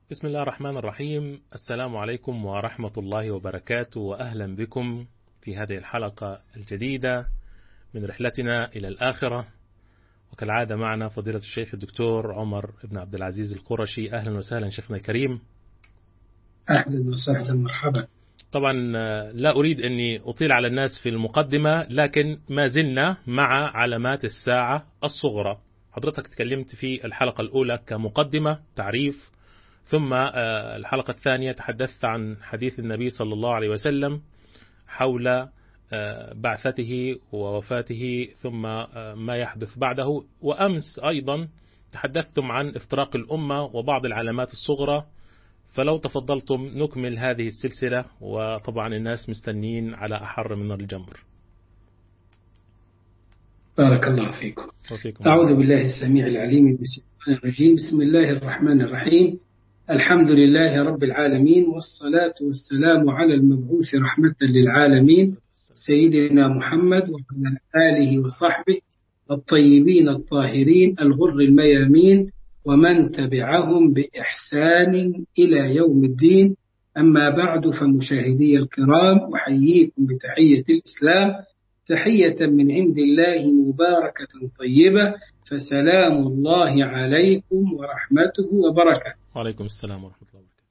بسم الله الرحمن الرحيم. السلام عليكم ورحمة الله وبركاته، وأهلا بكم في هذه الحلقة الجديدة من رحلتنا إلى الآخرة. وكالعادة معنا فضيلة الشيخ الدكتور عمر بن عبد العزيز القرشي. أهلا وسهلا شيخنا الكريم. أهلا وسهلا مرحبا. طبعا لا أريد أني أطيل على الناس في المقدمة، لكن ما زلنا مع علامات الساعة الصغرى. حضرتك تكلمت في الحلقة الأولى كمقدمة تعريف، ثم الحلقة الثانية تحدثت عن حديث النبي صلى الله عليه وسلم حول بعثته ووفاته ثم ما يحدث بعده، وأمس أيضا تحدثتم عن افتراق الأمة وبعض العلامات الصغرى. فلو تفضلتم نكمل هذه السلسلة، وطبعا الناس مستنين على أحر من الجمر. بارك الله فيكم. أعوذ بالله السميع العليم من الشيطان الرجيم. بسم الله الرحمن الرحيم. الحمد لله رب العالمين، والصلاة والسلام على المبعوث رحمة للعالمين سيدنا محمد وعلى آله وصحبه الطيبين الطاهرين الغر الميامين ومن تبعهم بإحسان إلى يوم الدين. أما بعد، فمشاهدي الكرام، أحييكم بتحية الإسلام، تحية من عند الله مباركة طيبة، فسلام الله عليكم ورحمته وبركاته. وعليكم السلام ورحمة الله وبركاته.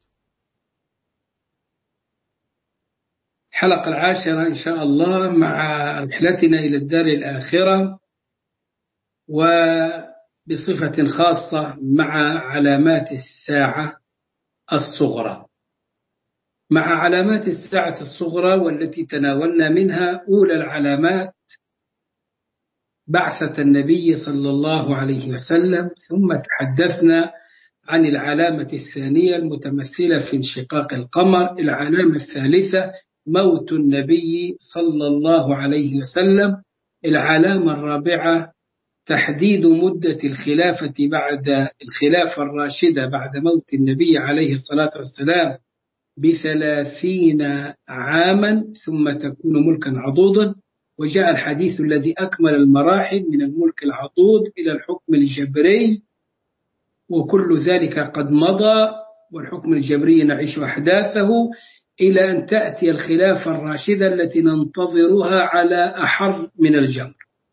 الحلقة 10 إن شاء الله مع رحلتنا إلى الدار الآخرة، وبصفة خاصة مع علامات الساعة الصغرى. مع علامات الساعة الصغرى والتي تناولنا منها أولى العلامات بعثة النبي صلى الله عليه وسلم، ثم تحدثنا عن العلامة الثانية المتمثلة في انشقاق القمر، العلامة الثالثة موت النبي صلى الله عليه وسلم، العلامة الرابعة تحديد مدة الخلافة بعد الخلافة الراشدة بعد موت النبي عليه الصلاة والسلام ب30 عاما ثم تكون ملكا عضوضا. وجاء الحديث الذي أكمل المراحل من الملك العضوض إلى الحكم الجبري، وكل ذلك قد مضى، والحكم الجبري نعيش أحداثه إلى أن تأتي الخلافة الراشدة التي ننتظرها على أحر من الجمر.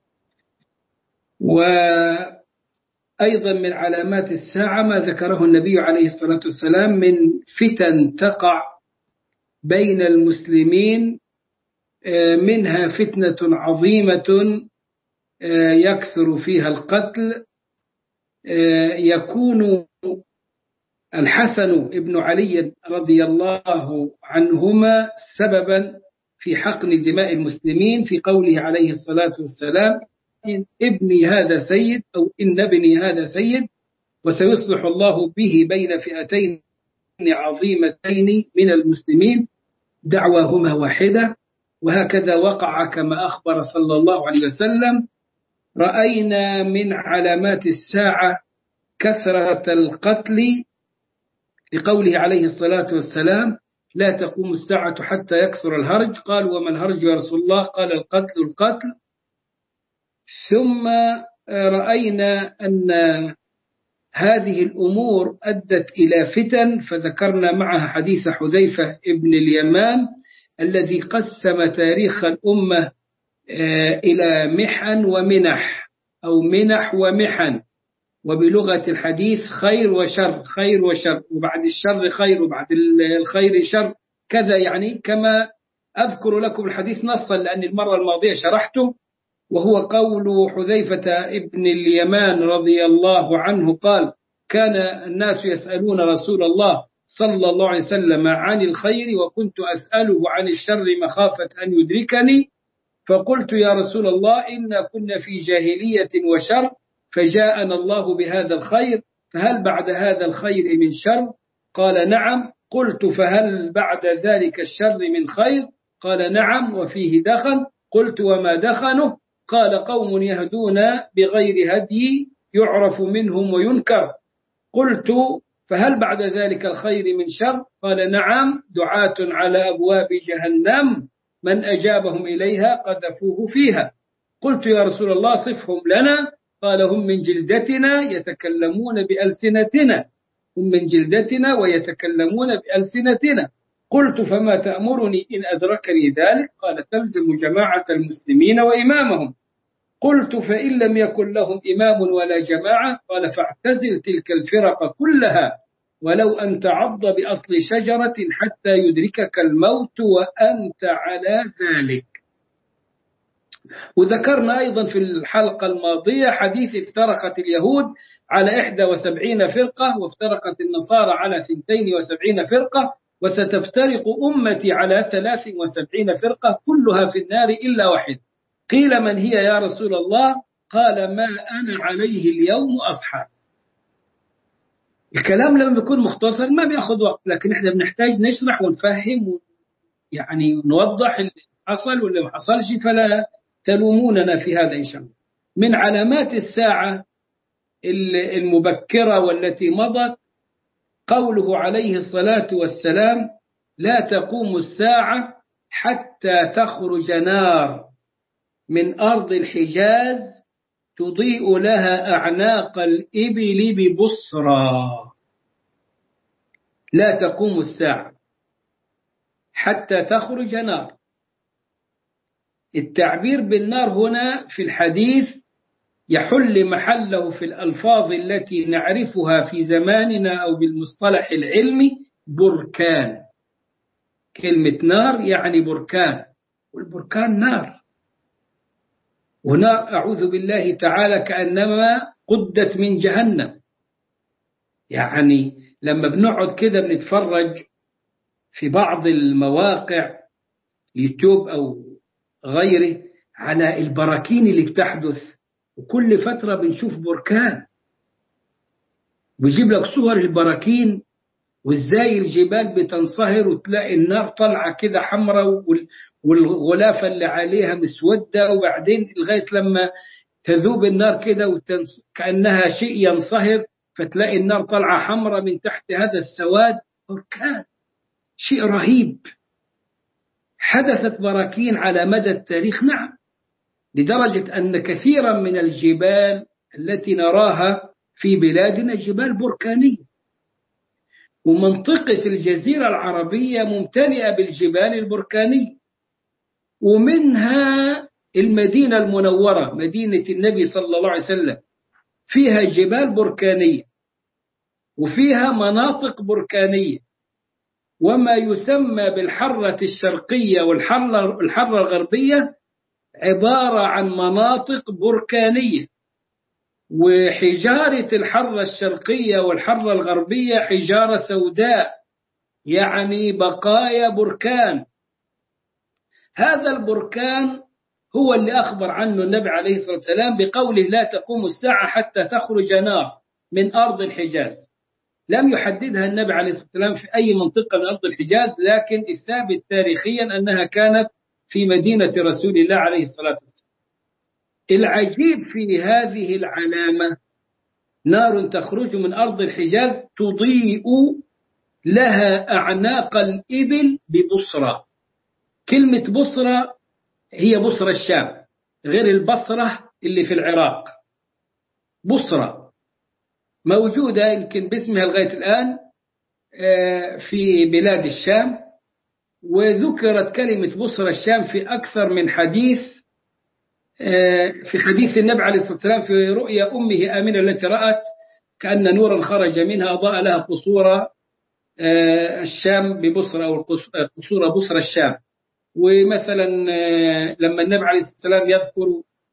وأيضا من علامات الساعة ما ذكره النبي عليه الصلاة والسلام من فتن تقع بين المسلمين، منها فتنة عظيمة يكثر فيها القتل، يكون الحسن ابن علي رضي الله عنهما سببا في حقن دماء المسلمين، في قوله عليه الصلاة والسلام: إن ابني هذا سيد، أو إن ابني هذا سيد، وسيصلح الله به بين فئتين عظيمتين من المسلمين دعواهما واحدة. وهكذا وقع كما أخبر صلى الله عليه وسلم. رأينا من علامات الساعة كثرة القتل، لقوله عليه الصلاة والسلام: لا تقوم الساعة حتى يكثر الهرج. قال: وما الهرج يا رسول الله؟ قال: القتل. ثم رأينا أن هذه الأمور أدت إلى فتن، فذكرنا معها حديث حذيفة ابن اليمان الذي قسم تاريخ الأمة إلى محن ومنح، أو منح ومحن، وبلغة الحديث خير وشر، خير وشر، وبعد الشر خير، وبعد الخير شر، كذا يعني. كما أذكر لكم الحديث نصا لأن المرة الماضية شرحته، وهو قول حذيفة ابن اليمان رضي الله عنه قال: كان الناس يسألون رسول الله صلى الله عليه وسلم عن الخير، وكنت أسأله عن الشر مخافة أن يدركني، فقلت: يا رسول الله، إنا كنا في جاهلية وشر، فجاءنا الله بهذا الخير، فهل بعد هذا الخير من شر؟ قال: نعم. قلت: فهل بعد ذلك الشر من خير؟ قال: نعم، وفيه دخن. قلت: وما دخنه؟ قال: قوم يهدون بغير هدي يعرف منهم وينكر. قلت: فهل بعد ذلك الخير من شر؟ قال: نعم، دعاة على أبواب جهنم من أجابهم إليها قذفوه فيها. قلت: يا رسول الله صفهم لنا. قال: هم من جلدتنا يتكلمون بألسنتنا. هم من جلدتنا ويتكلمون بألسنتنا. قلت فما تأمرني إن أدركني ذلك؟ قال تلزم جماعة المسلمين وإمامهم. قلت فإن لم يكن لهم إمام ولا جماعة؟ قال فاعتزل تلك الفرق كلها ولو أن تعض بأصل شجرة حتى يدركك الموت وأنت على ذلك. وذكرنا أيضا في الحلقة الماضية حديث افترقت اليهود على 71 فرقة وافترقت النصارى على 72 فرقة وستفترق أمتي على 73 فرقة كلها في النار إلا واحد. قيل من هي يا رسول الله؟ قال ما أنا عليه اليوم أصحاب. الكلام لما بيكون مختصر ما بياخذ وقت، لكن احنا بنحتاج نشرح ونفهم يعني نوضح اللي حصل واللي ما حصلش، فلا تلوموننا في هذا إن شاء الله. من علامات الساعة المبكرة والتي مضت قوله عليه الصلاة والسلام لا تقوم الساعة حتى تخرج نار من أرض الحجاز تضيء لها أعناق الإبل ببصرى. لا تقوم الساعة حتى تخرج نار. التعبير بالنار هنا في الحديث يحل محله في الألفاظ التي نعرفها في زماننا أو بالمصطلح العلمي بركان. كلمة نار يعني بركان، والبركان نار، ونار أعوذ بالله تعالى كأنما قدت من جهنم. يعني لما بنقعد كده بنتفرج في بعض المواقع يوتيوب أو غيره على البراكين اللي بتحدث، وكل فترة بنشوف بركان ويجيب لك صور البراكين وازاي الجبال بتنصهر وتلاقي النار طالعة كده حمراء والغلافة اللي عليها مسودة، وبعدين لغاية لما تذوب النار كده كأنها شيء ينصهر فتلاقي النار طالعة حمراء من تحت هذا السواد. بركان شيء رهيب. حدثت براكين على مدى التاريخ، نعم، لدرجة أن كثيرا من الجبال التي نراها في بلادنا جبال بركانية، ومنطقة الجزيرة العربية ممتلئة بالجبال البركانية، ومنها المدينة المنورة مدينة النبي صلى الله عليه وسلم فيها جبال بركانية وفيها مناطق بركانية. وما يسمى بالحرة الشرقية والحرة الغربية عبارة عن مناطق بركانية، وحجارة الحرة الشرقية والحرة الغربية حجارة سوداء يعني بقايا بركان. هذا البركان هو اللي أخبر عنه النبي عليه الصلاة والسلام بقوله لا تقوم الساعة حتى تخرج نار من أرض الحجاز. لم يحددها النبي عليه الصلاة والسلام في أي منطقة من أرض الحجاز، لكن الثابت تاريخيا أنها كانت في مدينة رسول الله عليه الصلاة والسلام. العجيب في هذه العلامة نار تخرج من أرض الحجاز تضيء لها أعناق الإبل ببصرة. كلمة بصرة هي بصرة الشام غير البصرة اللي في العراق. بصرة موجودة يمكن باسمها لغاية الآن في بلاد الشام، وذكرت كلمة بصرة الشام في أكثر من حديث. في حديث النبي عليه الصلاة والسلام في رؤيا أمه آمنة التي رأت كأن نورا خرج منها أضاء لها قصور الشام ببصرة أو قصور بصرة الشام. ومثلا لما النبي عليه الصلاة والسلام يذكر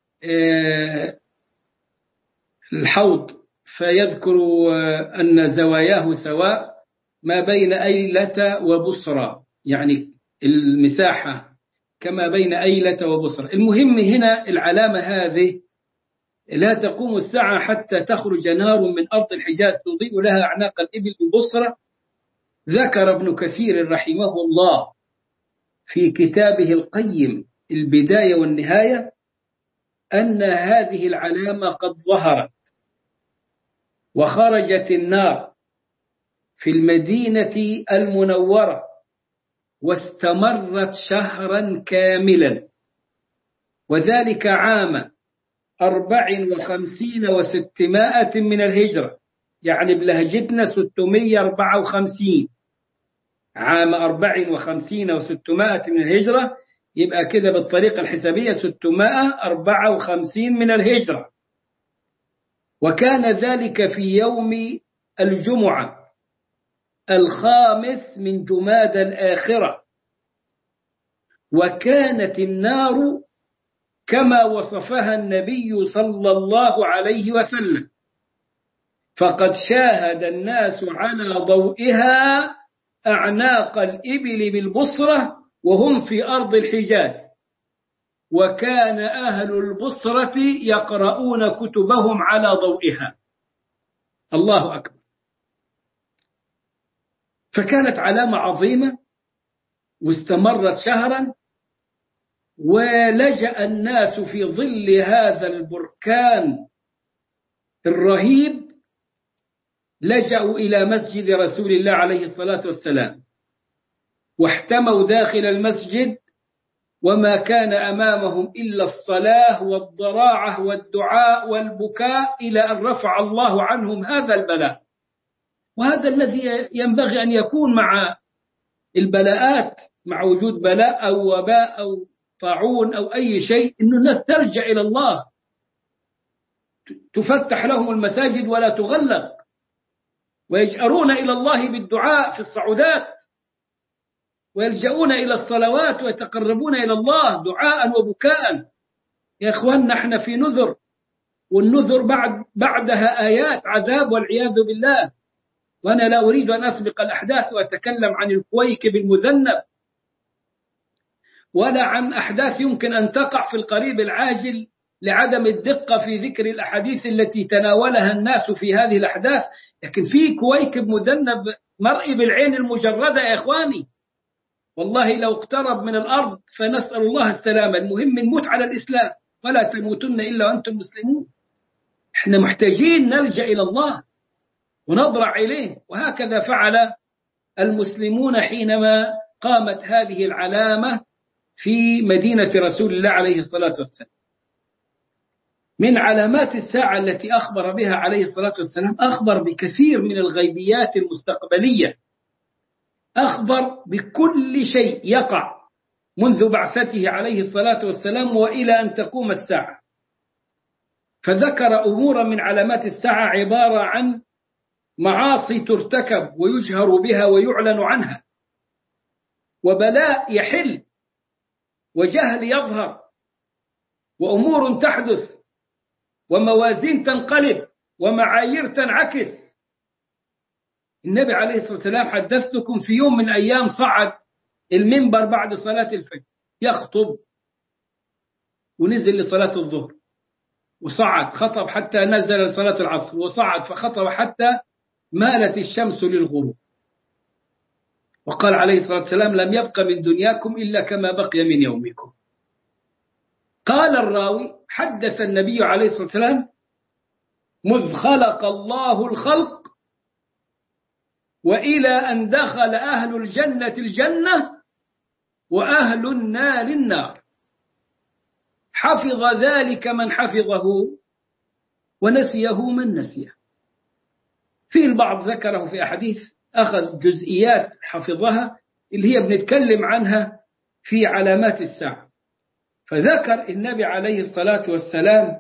الحوض فيذكر أن زواياه سواء ما بين أيلة وبصرة، يعني المساحة كما بين أيلة وبصرة. المهم هنا العلامة هذه لا تقوم الساعة حتى تخرج نار من أرض الحجاز تضيء لها أعناق الإبل ببصرة. ذكر ابن كثير رحمه الله في كتابه القيم البداية والنهاية أن هذه العلامة قد ظهرت وخرجت النار في المدينة المنورة واستمرت شهرا كاملا، وذلك عام 54 و600 من الهجرة، يعني بلهجتنا 654 عام 54 و600 من الهجرة، يبقى كده بالطريقة الحسابية 654 من الهجرة. وكان ذلك في يوم الجمعة 5 من جمادى الآخرة. وكانت النار كما وصفها النبي صلى الله عليه وسلم، فقد شاهد الناس على ضوئها أعناق الإبل بالبصرة وهم في أرض الحجاز، وكان أهل البصرة يقرؤون كتبهم على ضوئها. الله أكبر. فكانت علامة عظيمة واستمرت شهرا، ولجأ الناس في ظل هذا البركان الرهيب، لجأوا إلى مسجد رسول الله عليه الصلاة والسلام، واحتموا داخل المسجد، وما كان أمامهم إلا الصلاة والضراعة والدعاء والبكاء إلى أن رفع الله عنهم هذا البلاء. وهذا الذي ينبغي أن يكون مع البلاءات، مع وجود بلاء أو وباء أو طاعون أو أي شيء، إن الناس ترجع إلى الله، تفتح لهم المساجد ولا تغلق، ويجأرون إلى الله بالدعاء في الصعودات، ويلجؤون إلى الصلوات ويتقربون إلى الله دعاء وبكاء. يا إخواننا احنا في نذر، والنذر بعدها آيات عذاب والعياذ بالله. وأنا لا أريد أن أسبق الأحداث وأتكلم عن الكويكب المذنب، ولا عن أحداث يمكن أن تقع في القريب العاجل لعدم الدقة في ذكر الأحاديث التي تناولها الناس في هذه الأحداث. لكن في كويكب مذنب مرئي بالعين المجردة يا إخواني، والله لو اقترب من الأرض، فنسأل الله السلامة. المهم نموت على الإسلام، ولا تموتن إلا وأنتم مسلمون. احنا محتاجين نلجأ إلى الله ونضرع إليه، وهكذا فعل المسلمون حينما قامت هذه العلامة في مدينة رسول الله عليه الصلاة والسلام. من علامات الساعة التي أخبر بها عليه الصلاة والسلام، أخبر بكثير من الغيبيات المستقبلية، أخبر بكل شيء يقع منذ بعثته عليه الصلاة والسلام وإلى أن تقوم الساعة. فذكر أمورا من علامات الساعة عبارة عن معاصي ترتكب ويجهر بها ويعلن عنها، وبلاء يحل، وجهل يظهر، وأمور تحدث، وموازين تنقلب، ومعايير تنعكس. النبي عليه الصلاة والسلام حدثتكم في يوم من أيام صعد المنبر بعد صلاة الفجر يخطب، ونزل لصلاة الظهر، وصعد خطب حتى نزل لصلاة العصر، وصعد فخطب حتى مالت الشمس للغروب، وقال عليه الصلاة والسلام: لم يبق من دنياكم إلا كما بقي من يومكم. قال الراوي: حدث النبي عليه الصلاة والسلام مذ خلق الله الخلق وإلى أن دخل أهل الجنة الجنة وأهل النار النار، حفظ ذلك من حفظه ونسيه من نسيه. في البعض ذكره في أحاديث، أخذ جزئيات حفظها اللي هي بنتكلم عنها في علامات الساعة. فذكر النبي عليه الصلاة والسلام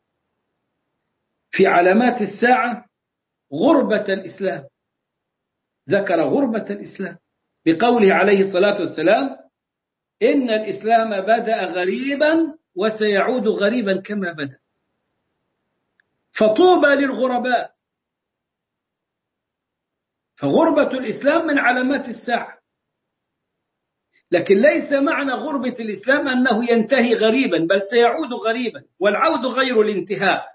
في علامات الساعة غربة الإسلام، ذكر غربة الإسلام بقوله عليه الصلاة والسلام: إن الإسلام بدأ غريبا وسيعود غريبا كما بدأ، فطوبى للغرباء. فغربة الإسلام من علامات الساعة، لكن ليس معنى غربة الإسلام أنه ينتهي غريبا، بل سيعود غريبا، والعود غير الانتهاء.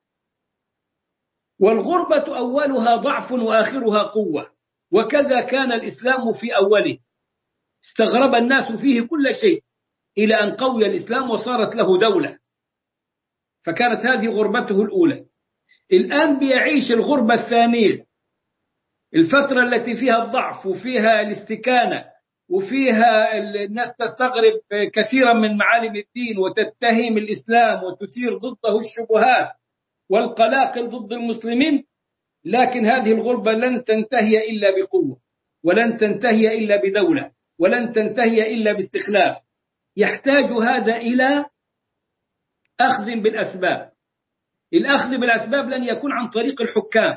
والغربة أولها ضعف وآخرها قوة، وكذا كان الإسلام في أوله، استغرب الناس فيه كل شيء إلى أن قوي الإسلام وصارت له دولة، فكانت هذه غربته الأولى. الآن بيعيش الغربة الثانية، الفترة التي فيها الضعف وفيها الاستكانة وفيها الناس تستغرب كثيرا من معالم الدين وتتهم الإسلام وتثير ضده الشبهات والقلاقل ضد المسلمين. لكن هذه الغربة لن تنتهي إلا بقوة، ولن تنتهي إلا بدولة، ولن تنتهي إلا باستخلاف. يحتاج هذا إلى أخذ بالأسباب. الأخذ بالأسباب لن يكون عن طريق الحكام،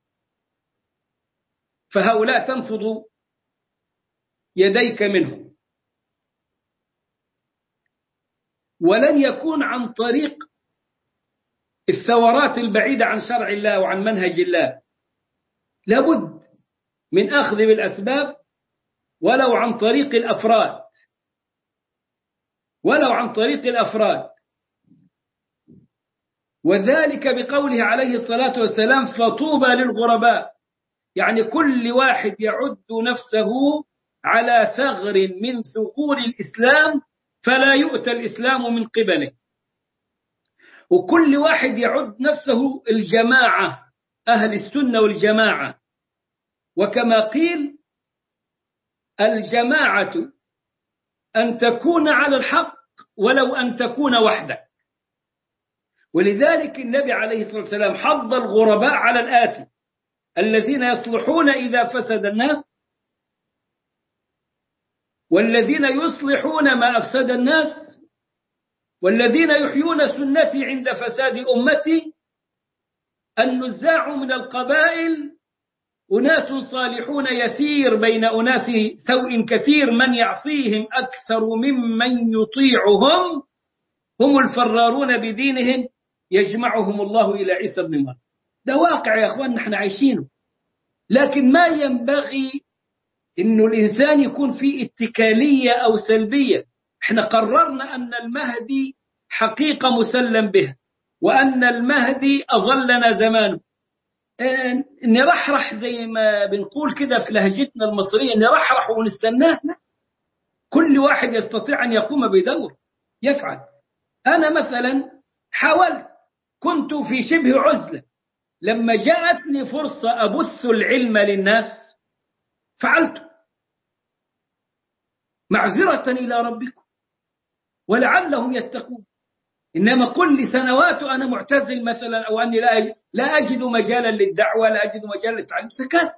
فهؤلاء تنفض يديك منهم، ولن يكون عن طريق الثورات البعيدة عن شرع الله وعن منهج الله. لابد من أخذ بالأسباب، ولو عن طريق الأفراد، ولو عن طريق الأفراد. وذلك بقوله عليه الصلاة والسلام: فطوبى للغرباء، يعني كل واحد يعد نفسه على ثغر من ثغور الإسلام فلا يؤتى الإسلام من قبله، وكل واحد يعد نفسه الجماعة، أهل السنة والجماعة. وكما قيل: الجماعة أن تكون على الحق ولو أن تكون وحدك. ولذلك النبي عليه الصلاة والسلام حض الغرباء على الآتي: الذين يصلحون إذا فسد الناس، والذين يصلحون ما أفسد الناس، والذين يحيون سنتي عند فساد أمتي. النزاع من القبائل أناس صالحون يسير بين أناس سوء كثير، من يعصيهم أكثر ممن يطيعهم، هم الفرارون بدينهم يجمعهم الله إلى عيسى بن مريم. ده واقع يا أخوان نحن عايشينه. لكن ما ينبغي إنه الإنسان يكون فيه اتكالية أو سلبية. احنا قررنا أن المهدي حقيقة مسلم بها، وأن المهدي أظلنا زمانه. نرحرح زي ما بنقول كده في لهجتنا المصرية، نرحرح ونستناه. كل واحد يستطيع أن يقوم بدور يفعل. أنا مثلا حاولت، كنت في شبه عزلة، لما جاءتني فرصة أبث العلم للناس فعلت، معذرة إلى ربكم ولعلهم يتقون. إنما كل سنوات أنا معتزل مثلا، أو أني لا أجد مجالا للدعوة، لا أجد مجالا للتعليم، سكت.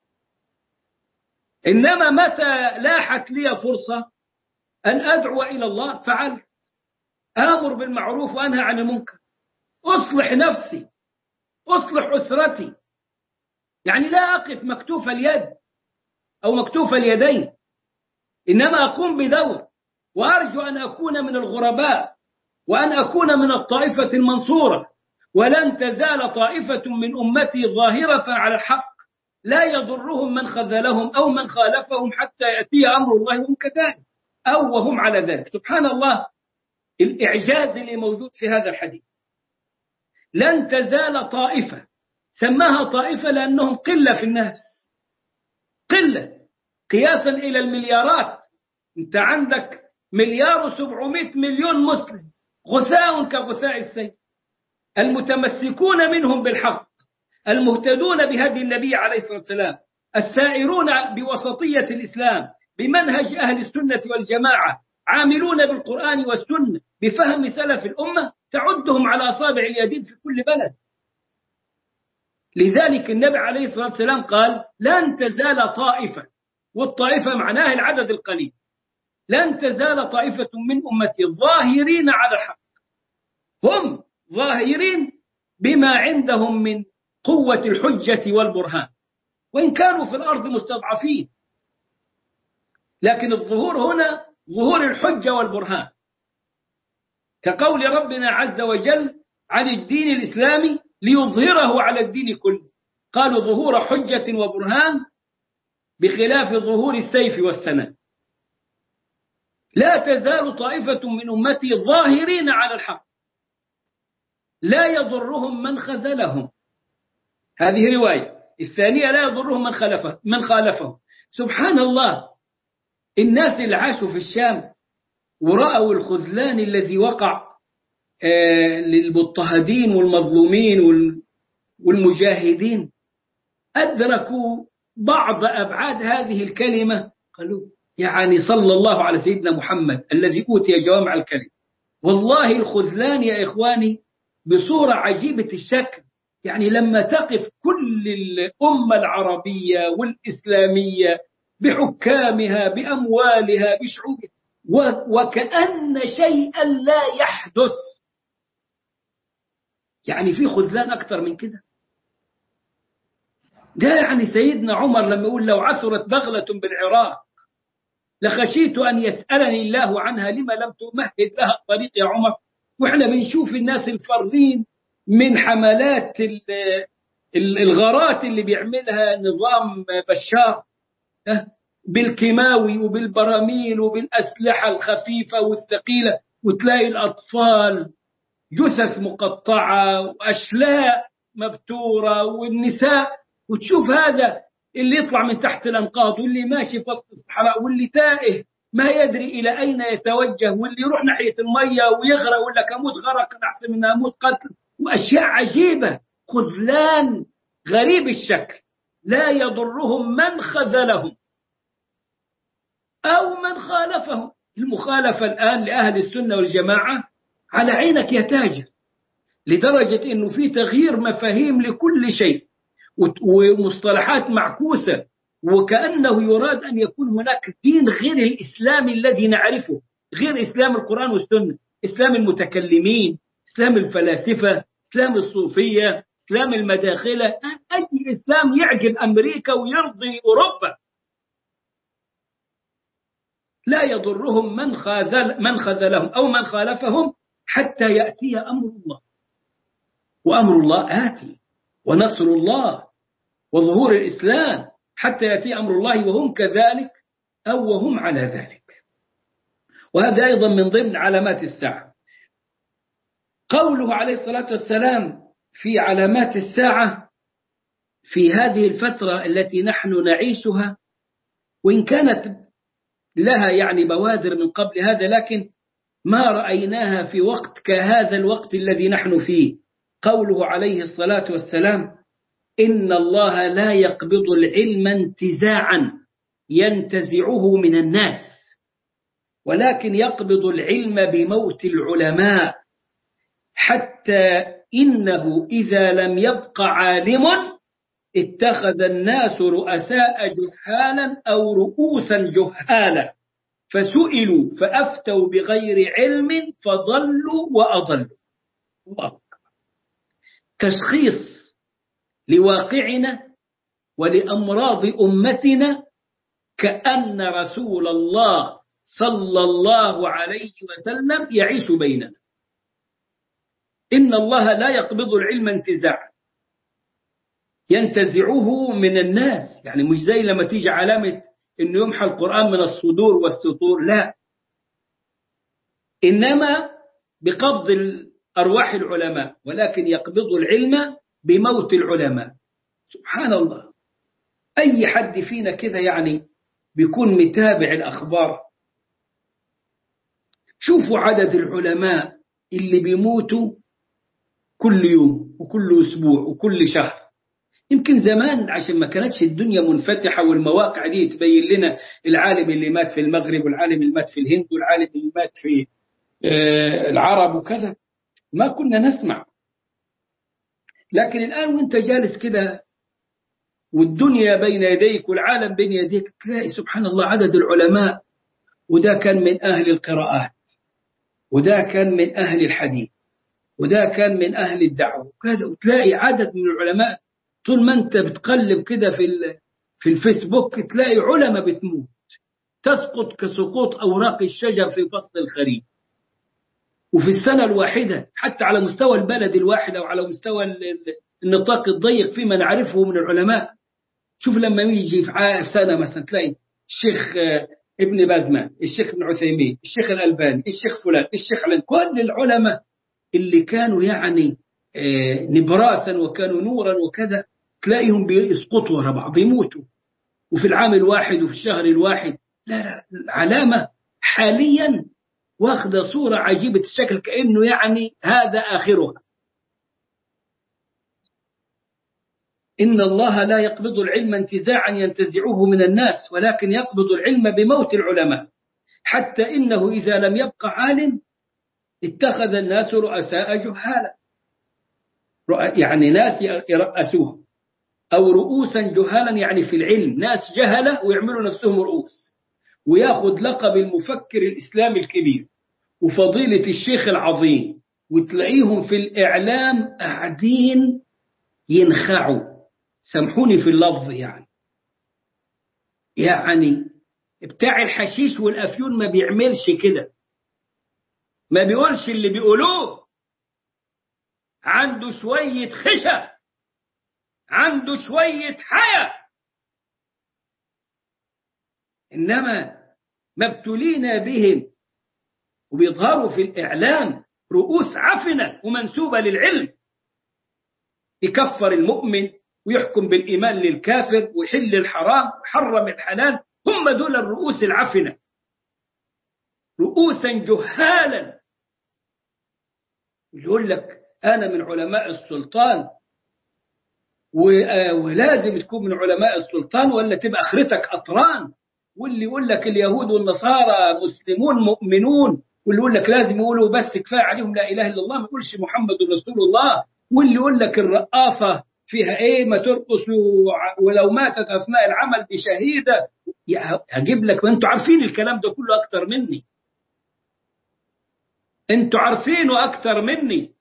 إنما متى لاحت لي فرصة أن أدعو إلى الله فعلت، آمر بالمعروف وأنهى عن المنكر، أصلح نفسي، أصلح أسرتي. يعني لا أقف مكتوف اليد أو مكتوف اليدين، إنما أقوم بدور، وأرجو أن أكون من الغرباء، وأن أكون من الطائفة المنصورة. ولن تزال طائفة من أمتي ظاهرة على الحق لا يضرهم من خذلهم أو من خالفهم حتى يأتي أمر الله وهم كذلك أو وهم على ذلك. سبحان الله الإعجاز اللي موجود في هذا الحديث. لن تزال طائفة، سماها طائفة لأنهم قلة في الناس، قلة قياسا إلى المليارات. أنت عندك 1,700,000,000 مسلم، غثاء كغثاء السيل، المتمسكون منهم بالحق، المهتدون بهدي النبي عليه الصلاة والسلام، السائرون بوسطية الإسلام بمنهج أهل السنة والجماعة، عاملون بالقرآن والسنة بفهم سلف الأمة، تعدهم على أصابع اليدين في كل بلد. لذلك النبي عليه الصلاة والسلام قال: لن تزال طائفة، والطائفة معناها العدد القليل، لن تزال طائفة من أمتي ظاهرين على الحق، هم ظاهرين بما عندهم من قوة الحجة والبرهان، وإن كانوا في الأرض مستضعفين، لكن الظهور هنا ظهور الحجة والبرهان، كقول ربنا عز وجل عن الدين الإسلامي: ليظهره على الدين كله. قالوا ظهور حجة وبرهان بخلاف ظهور السيف والسنان. لا تزال طائفة من أمتي ظاهرين على الحق لا يضرهم من خذلهم. هذه رواية. الثانية: لا يضرهم من خالفهم. سبحان الله، الناس اللي عاشوا في الشام ورأوا الخذلان الذي وقع للمضطهدين والمظلومين والمجاهدين، أدركوا بعض أبعاد هذه الكلمة، قالوا يعني صلى الله على سيدنا محمد الذي أوتي جوامع الكلم. والله الخذلان يا إخواني بصورة عجيبة الشكل، يعني لما تقف كل الأمة العربية والإسلامية بحكامها بأموالها بشعوبها وكأن شيئا لا يحدث، يعني في خذلان أكثر من كده؟ ده يعني سيدنا عمر لما يقول لو عثرت بغلة بالعراق لخشيت أن يسألني الله عنها لما لم تمهد لها الطريق يا عمر. وإحنا بنشوف الناس الفارين من حملات الغارات اللي بيعملها نظام بشار بالكيماوي وبالبراميل وبالأسلحة الخفيفة والثقيلة، وتلاقي الأطفال جثث مقطعة وأشلاء مبتورة والنساء، وتشوف هذا اللي يطلع من تحت الأنقاض واللي ماشي في وسط الصحراء واللي تائه ما يدري إلى أين يتوجه، واللي يروح ناحية المية ويغرق ولا كموت غرق أحسن من أموت قتل، وأشياء عجيبة، خذلان غريب الشكل. لا يضرهم من خذلهم أو من خالفهم. المخالفة الآن لأهل السنة والجماعة على عينك يا تاجر، لدرجة أنه في تغيير مفاهيم لكل شيء ومصطلحات معكوسة، وكأنه يراد أن يكون هناك دين غير الإسلام الذي نعرفه، غير إسلام القرآن والسنة، إسلام المتكلمين، إسلام الفلاسفة، إسلام الصوفية، إسلام المداخلة، أي إسلام يعجب أمريكا ويرضي أوروبا. لا يضرهم من خذلهم أو من خالفهم حتى يأتي أمر الله، وأمر الله آتي، ونصر الله وظهور الإسلام حتى يأتي أمر الله وهم كذلك أو وهم على ذلك. وهذا أيضا من ضمن علامات الساعة. قوله عليه الصلاة والسلام في علامات الساعة في هذه الفترة التي نحن نعيشها، وإن كانت لها يعني بوادر من قبل هذا، لكن ما رأيناها في وقت كهذا الوقت الذي نحن فيه. قوله عليه الصلاة والسلام: إن الله لا يقبض العلم انتزاعا ينتزعه من الناس، ولكن يقبض العلم بموت العلماء، حتى إنه إذا لم يبق عالم اتخذ الناس رؤساء جهالا أو رؤوسا جهالا فسئلوا فأفتوا بغير علم فضلوا وأضلوا. الله. تشخيص لواقعنا ولأمراض أمتنا، كأن رسول الله صلى الله عليه وسلم يعيش بيننا. إن الله لا يقبض العلم انتزاعا ينتزعه من الناس، يعني مش زي لما تيجي علامة إنه يمحى القرآن من الصدور والسطور، لا، إنما بقبض أرواح العلماء، ولكن يقبض العلم بموت العلماء. سبحان الله. أي حد فينا كذا يعني بيكون متابع الأخبار. شوفوا عدد العلماء اللي بيموتوا كل يوم وكل أسبوع وكل شهر. يمكن زمان عشان ما كانتش الدنيا منفتحة والمواقع دي تبين لنا العالم اللي مات في المغرب والعالم اللي مات في الهند والعالم اللي مات في العرب وكذا، ما كنا نسمع. لكن الآن وانت جالس كده والدنيا بين يديك والعالم بين يديك، تلاقي سبحان الله عدد العلماء، وده كان من أهل القراءات، وده كان من أهل الحديث، وده كان من أهل الدعوة وكذا، وتلاقي عدد من العلماء. طول ما انت بتقلب كده في الفيسبوك تلاقي علماء بتموت، تسقط كسقوط أوراق الشجر في فصل الخريف. وفي السنة الواحدة حتى على مستوى البلد الواحد أو على مستوى النطاق الضيق فيما نعرفه من العلماء، شوف لما يجي في سنة مثلا تلاقي الشيخ ابن بازمان، الشيخ ابن عثيمين، الشيخ الألباني، الشيخ فلان، الشيخ علان، كل العلماء اللي كانوا يعني نبراسا وكانوا نورا وكذا، تلاقيهم بيسقطوا ورا بعض يموتوا، وفي العام الواحد وفي الشهر الواحد. لا، العلامة حاليا واخذ صورة عجيبة الشكل، كأنه يعني هذا آخرها. إن الله لا يقبض العلم انتزاعا ينتزعه من الناس، ولكن يقبض العلم بموت العلماء، حتى إنه إذا لم يبق عالم اتخذ الناس رؤساء جهالا. يعني ناس يرأسوهم، أو رؤوسا جهالا يعني في العلم ناس جهلة ويعملوا نفسهم رؤوس، وياخذ لقب المفكر الإسلامي الكبير وفضيلة الشيخ العظيم، وتلاقيهم في الإعلام قاعدين ينخعوا، سامحوني في اللفظ يعني بتاع الحشيش والأفيون ما بيعملش كده، ما بيقولش اللي بيقولوه، عنده شوية خشة، عنده شوية حياة. إنما مبتلين بهم وبيظهروا في الإعلام رؤوس عفنة ومنسوبة للعلم، يكفر المؤمن ويحكم بالإيمان للكافر ويحل الحرام ويحرم الحلال. هم دول الرؤوس العفنة، رؤوسا جهالا. يقول لك أنا من علماء السلطان، ولازم تكون من علماء السلطان ولا تبقى آخرتك أطران. واللي يقول لك اليهود والنصارى مسلمون مؤمنون، واللي يقول لك لازم يقولوا بس كفاية عليهم لا إله إلا الله، ما يقولش محمد رسول الله. واللي يقول لك الرقاصة فيها إيه، ما ترقص ولو ماتت أثناء العمل بشهيدة. هجيب لك، وأنتوا عارفين الكلام ده كله أكتر مني، أنتوا عارفينه أكتر مني.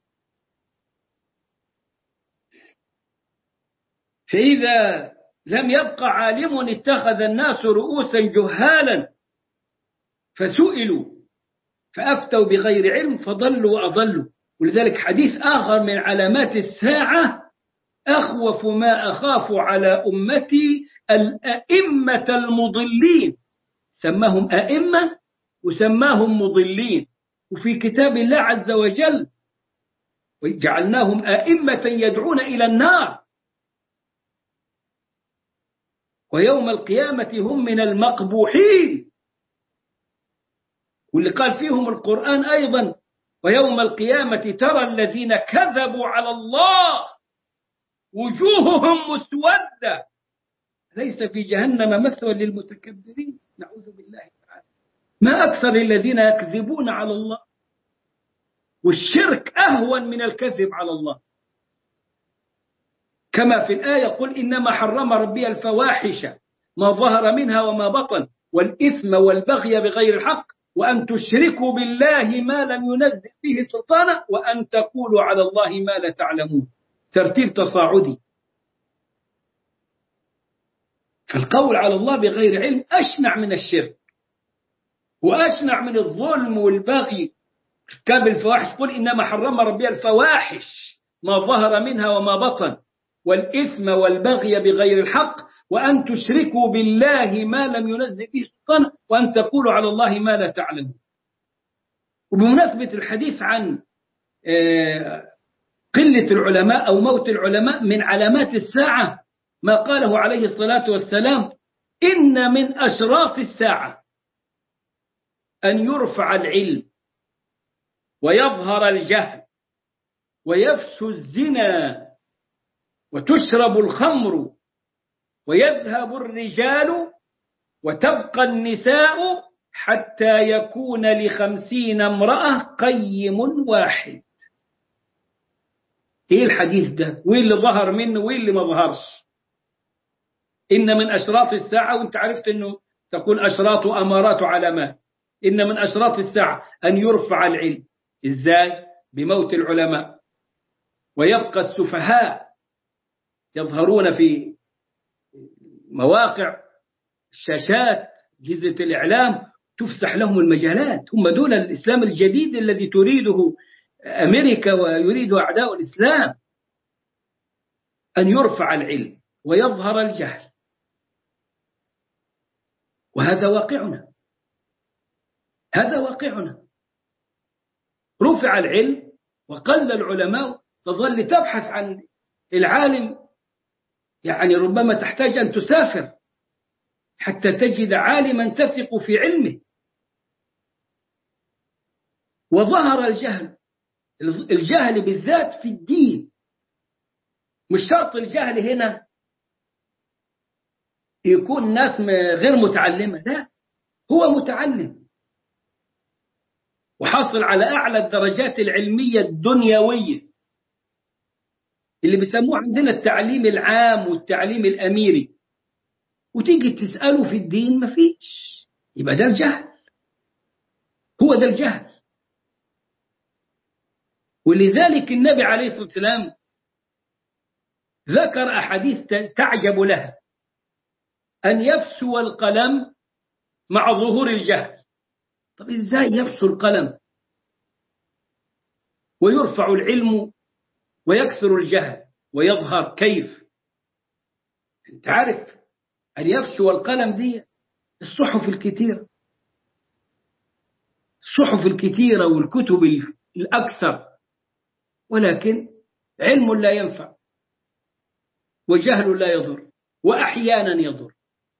فإذا لم يبقى عالم اتخذ الناس رؤوسا جهالا فسئلوا فأفتوا بغير علم فضلوا وأضلوا. ولذلك حديث آخر من علامات الساعة: أخوف ما أخاف على أمتي الأئمة المضلين. سماهم أئمة وسماهم مضلين. وفي كتاب الله عز وجل: وجعلناهم أئمة يدعون إلى النار ويوم القيامة هم من المقبوحين. واللي قال فيهم القرآن أيضا: ويوم القيامة ترى الذين كذبوا على الله وجوههم مسودة ليس في جهنم مثوى للمتكبرين. نعوذ بالله تعالى. ما أكثر الذين يكذبون على الله، والشرك أهون من الكذب على الله. كما في الآية: قل إنما حرم ربي الفواحش ما ظهر منها وما بطن والإثم والبغي بغير الحق وأن تشركوا بالله ما لم ينزل به سلطانا وأن تقولوا على الله ما لا تعلمون. ترتيب تصاعدي. فالقول على الله بغير علم أشنع من الشرك وأشنع من الظلم والبغي. ارتكاب الفواحش: قل إنما حرم ربي الفواحش ما ظهر منها وما بطن والإثم والبغي بغير الحق وأن تشركوا بالله ما لم ينزل به سلطانا وأن تقولوا على الله ما لا تعلمون. وبمناسبة الحديث عن قلة العلماء أو موت العلماء، من علامات الساعة ما قاله عليه الصلاة والسلام: إن من أشراط الساعة أن يرفع العلم ويظهر الجهل ويفشو الزنا وتشرب الخمر ويذهب الرجال وتبقى النساء حتى يكون ل50 امرأة قيم واحد. ايه الحديث ده؟ وين اللي ظهر منه وين اللي ما ظهرش؟ إن من أشراط الساعة، وانت عرفت انه تقول أشراط أمارات علامات. إن من أشراط الساعة أن يرفع العلم. إزاي؟ بموت العلماء، ويبقى السفهاء يظهرون في مواقع الشاشات جهة الإعلام، تفسح لهم المجالات. هم دول الإسلام الجديد الذي تريده أمريكا ويريده أعداء الإسلام. أن يرفع العلم ويظهر الجهل، وهذا واقعنا. هذا واقعنا. رفع العلم وقل العلماء، تظل تبحث عن العالم، يعني ربما تحتاج أن تسافر حتى تجد عالما تثق في علمه. وظهر الجهل، الجهل بالذات في الدين. مش شرط الجهل هنا يكون ناس غير متعلمة، لا، هو متعلم وحصل على أعلى الدرجات العلمية الدنيوية، اللي بيسموه عندنا التعليم العام والتعليم الأميري، وتيجي تسأله في الدين مفيش. يبقى ده الجهل، هو ده الجهل. ولذلك النبي عليه الصلاة والسلام ذكر أحاديث تعجب لها، أن يفسو القلم مع ظهور الجهل. طب إزاي يفسو القلم ويرفع العلم ويكثر الجهل ويظهر؟ كيف؟ أنت عارف أن يفسو القلم دي الصحف الكثيرة، الصحف الكثيرة والكتب الأكثر، ولكن علم لا ينفع وجهل لا يضر وأحيانا يضر.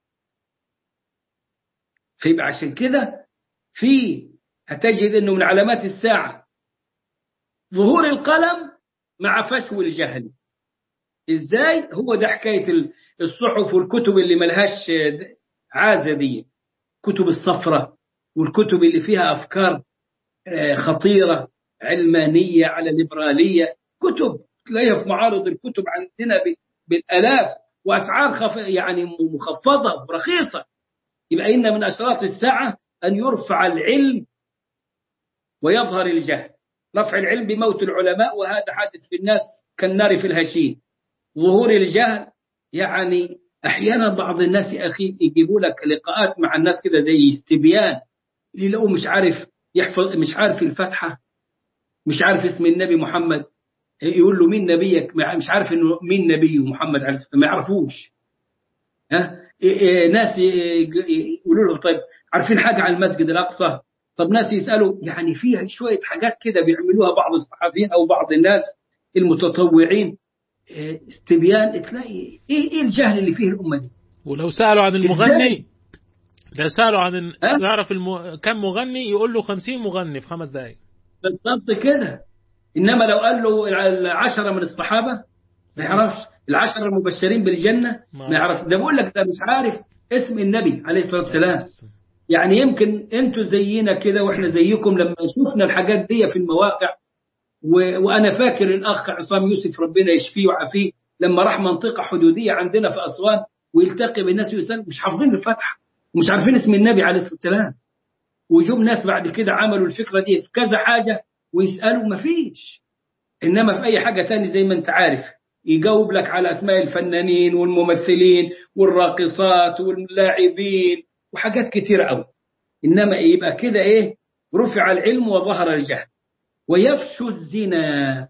فيبقى عشان كده هتجد أنه من علامات الساعة ظهور القلم مع فشو الجهل. إزاي؟ هو ده حكاية الصحف والكتب اللي ملهاش عازة دي، كتب الصفرة والكتب اللي فيها أفكار خطيرة علمانية على ليبرالية، كتب تلاقيها في معارض الكتب عندنا بالآلاف وأسعار يعني مخفضة ورخيصة. يبقى إن من أشراط الساعة أن يرفع العلم ويظهر الجهل. رفع العلم بموت العلماء، وهذا حادث في الناس كالنار في الهشيم. ظهور الجهل يعني أحيانا بعض الناس يا أخي يجيبوا لك لقاءات مع الناس كده زي استبيان، اللي لو مش عارف يحفظ، مش عارف الفاتحة، مش عارف اسم النبي محمد، يقول له مين نبيك، مش عارف انه مين نبي محمد عليه الصلاة، ما يعرفوش. ناس يقولوا له طيب عارفين حاجة عن المسجد الأقصى؟ طب ناس يسألوا، يعني فيها شوية حاجات كده بيعملوها بعض الصحفيين أو بعض الناس المتطوعين، استبيان. تلاقي ايه الجهل اللي فيه الأمة دي. ولو سألوا عن المغني، لو سألوا عن يعرف كم مغني، يقول له 50 مغني في 5 دقائق. بالضبط كده. إنما لو قال له 10 من الصحابة ما يعرفش، 10 المبشرين بالجنة ما يعرف. ده بقول لك ده مش عارف اسم النبي عليه الصلاة والسلام. يعني يمكن انتوا زينا كده واحنا زيكم لما شفنا الحاجات دي في المواقع. وانا فاكر الاخ عصام يوسف ربنا يشفيه ويعافيه لما راح منطقة حدودية عندنا في أسوان ويلتقي بالناس يسأل، مش حافظين الفتحة ومش عارفين اسم النبي عليه الصلاة والسلام. وجم ناس بعد كده عملوا الفكرة دي في كذا حاجة ويسألوا ما فيش. إنما في أي حاجة تاني زي ما أنت عارف يجاوب لك على أسماء الفنانين والممثلين والراقصات واللاعبين وحاجات كتير قوي. إنما يبقى كده إيه؟ رفع العلم وظهر الجهل. ويفشو الزنا،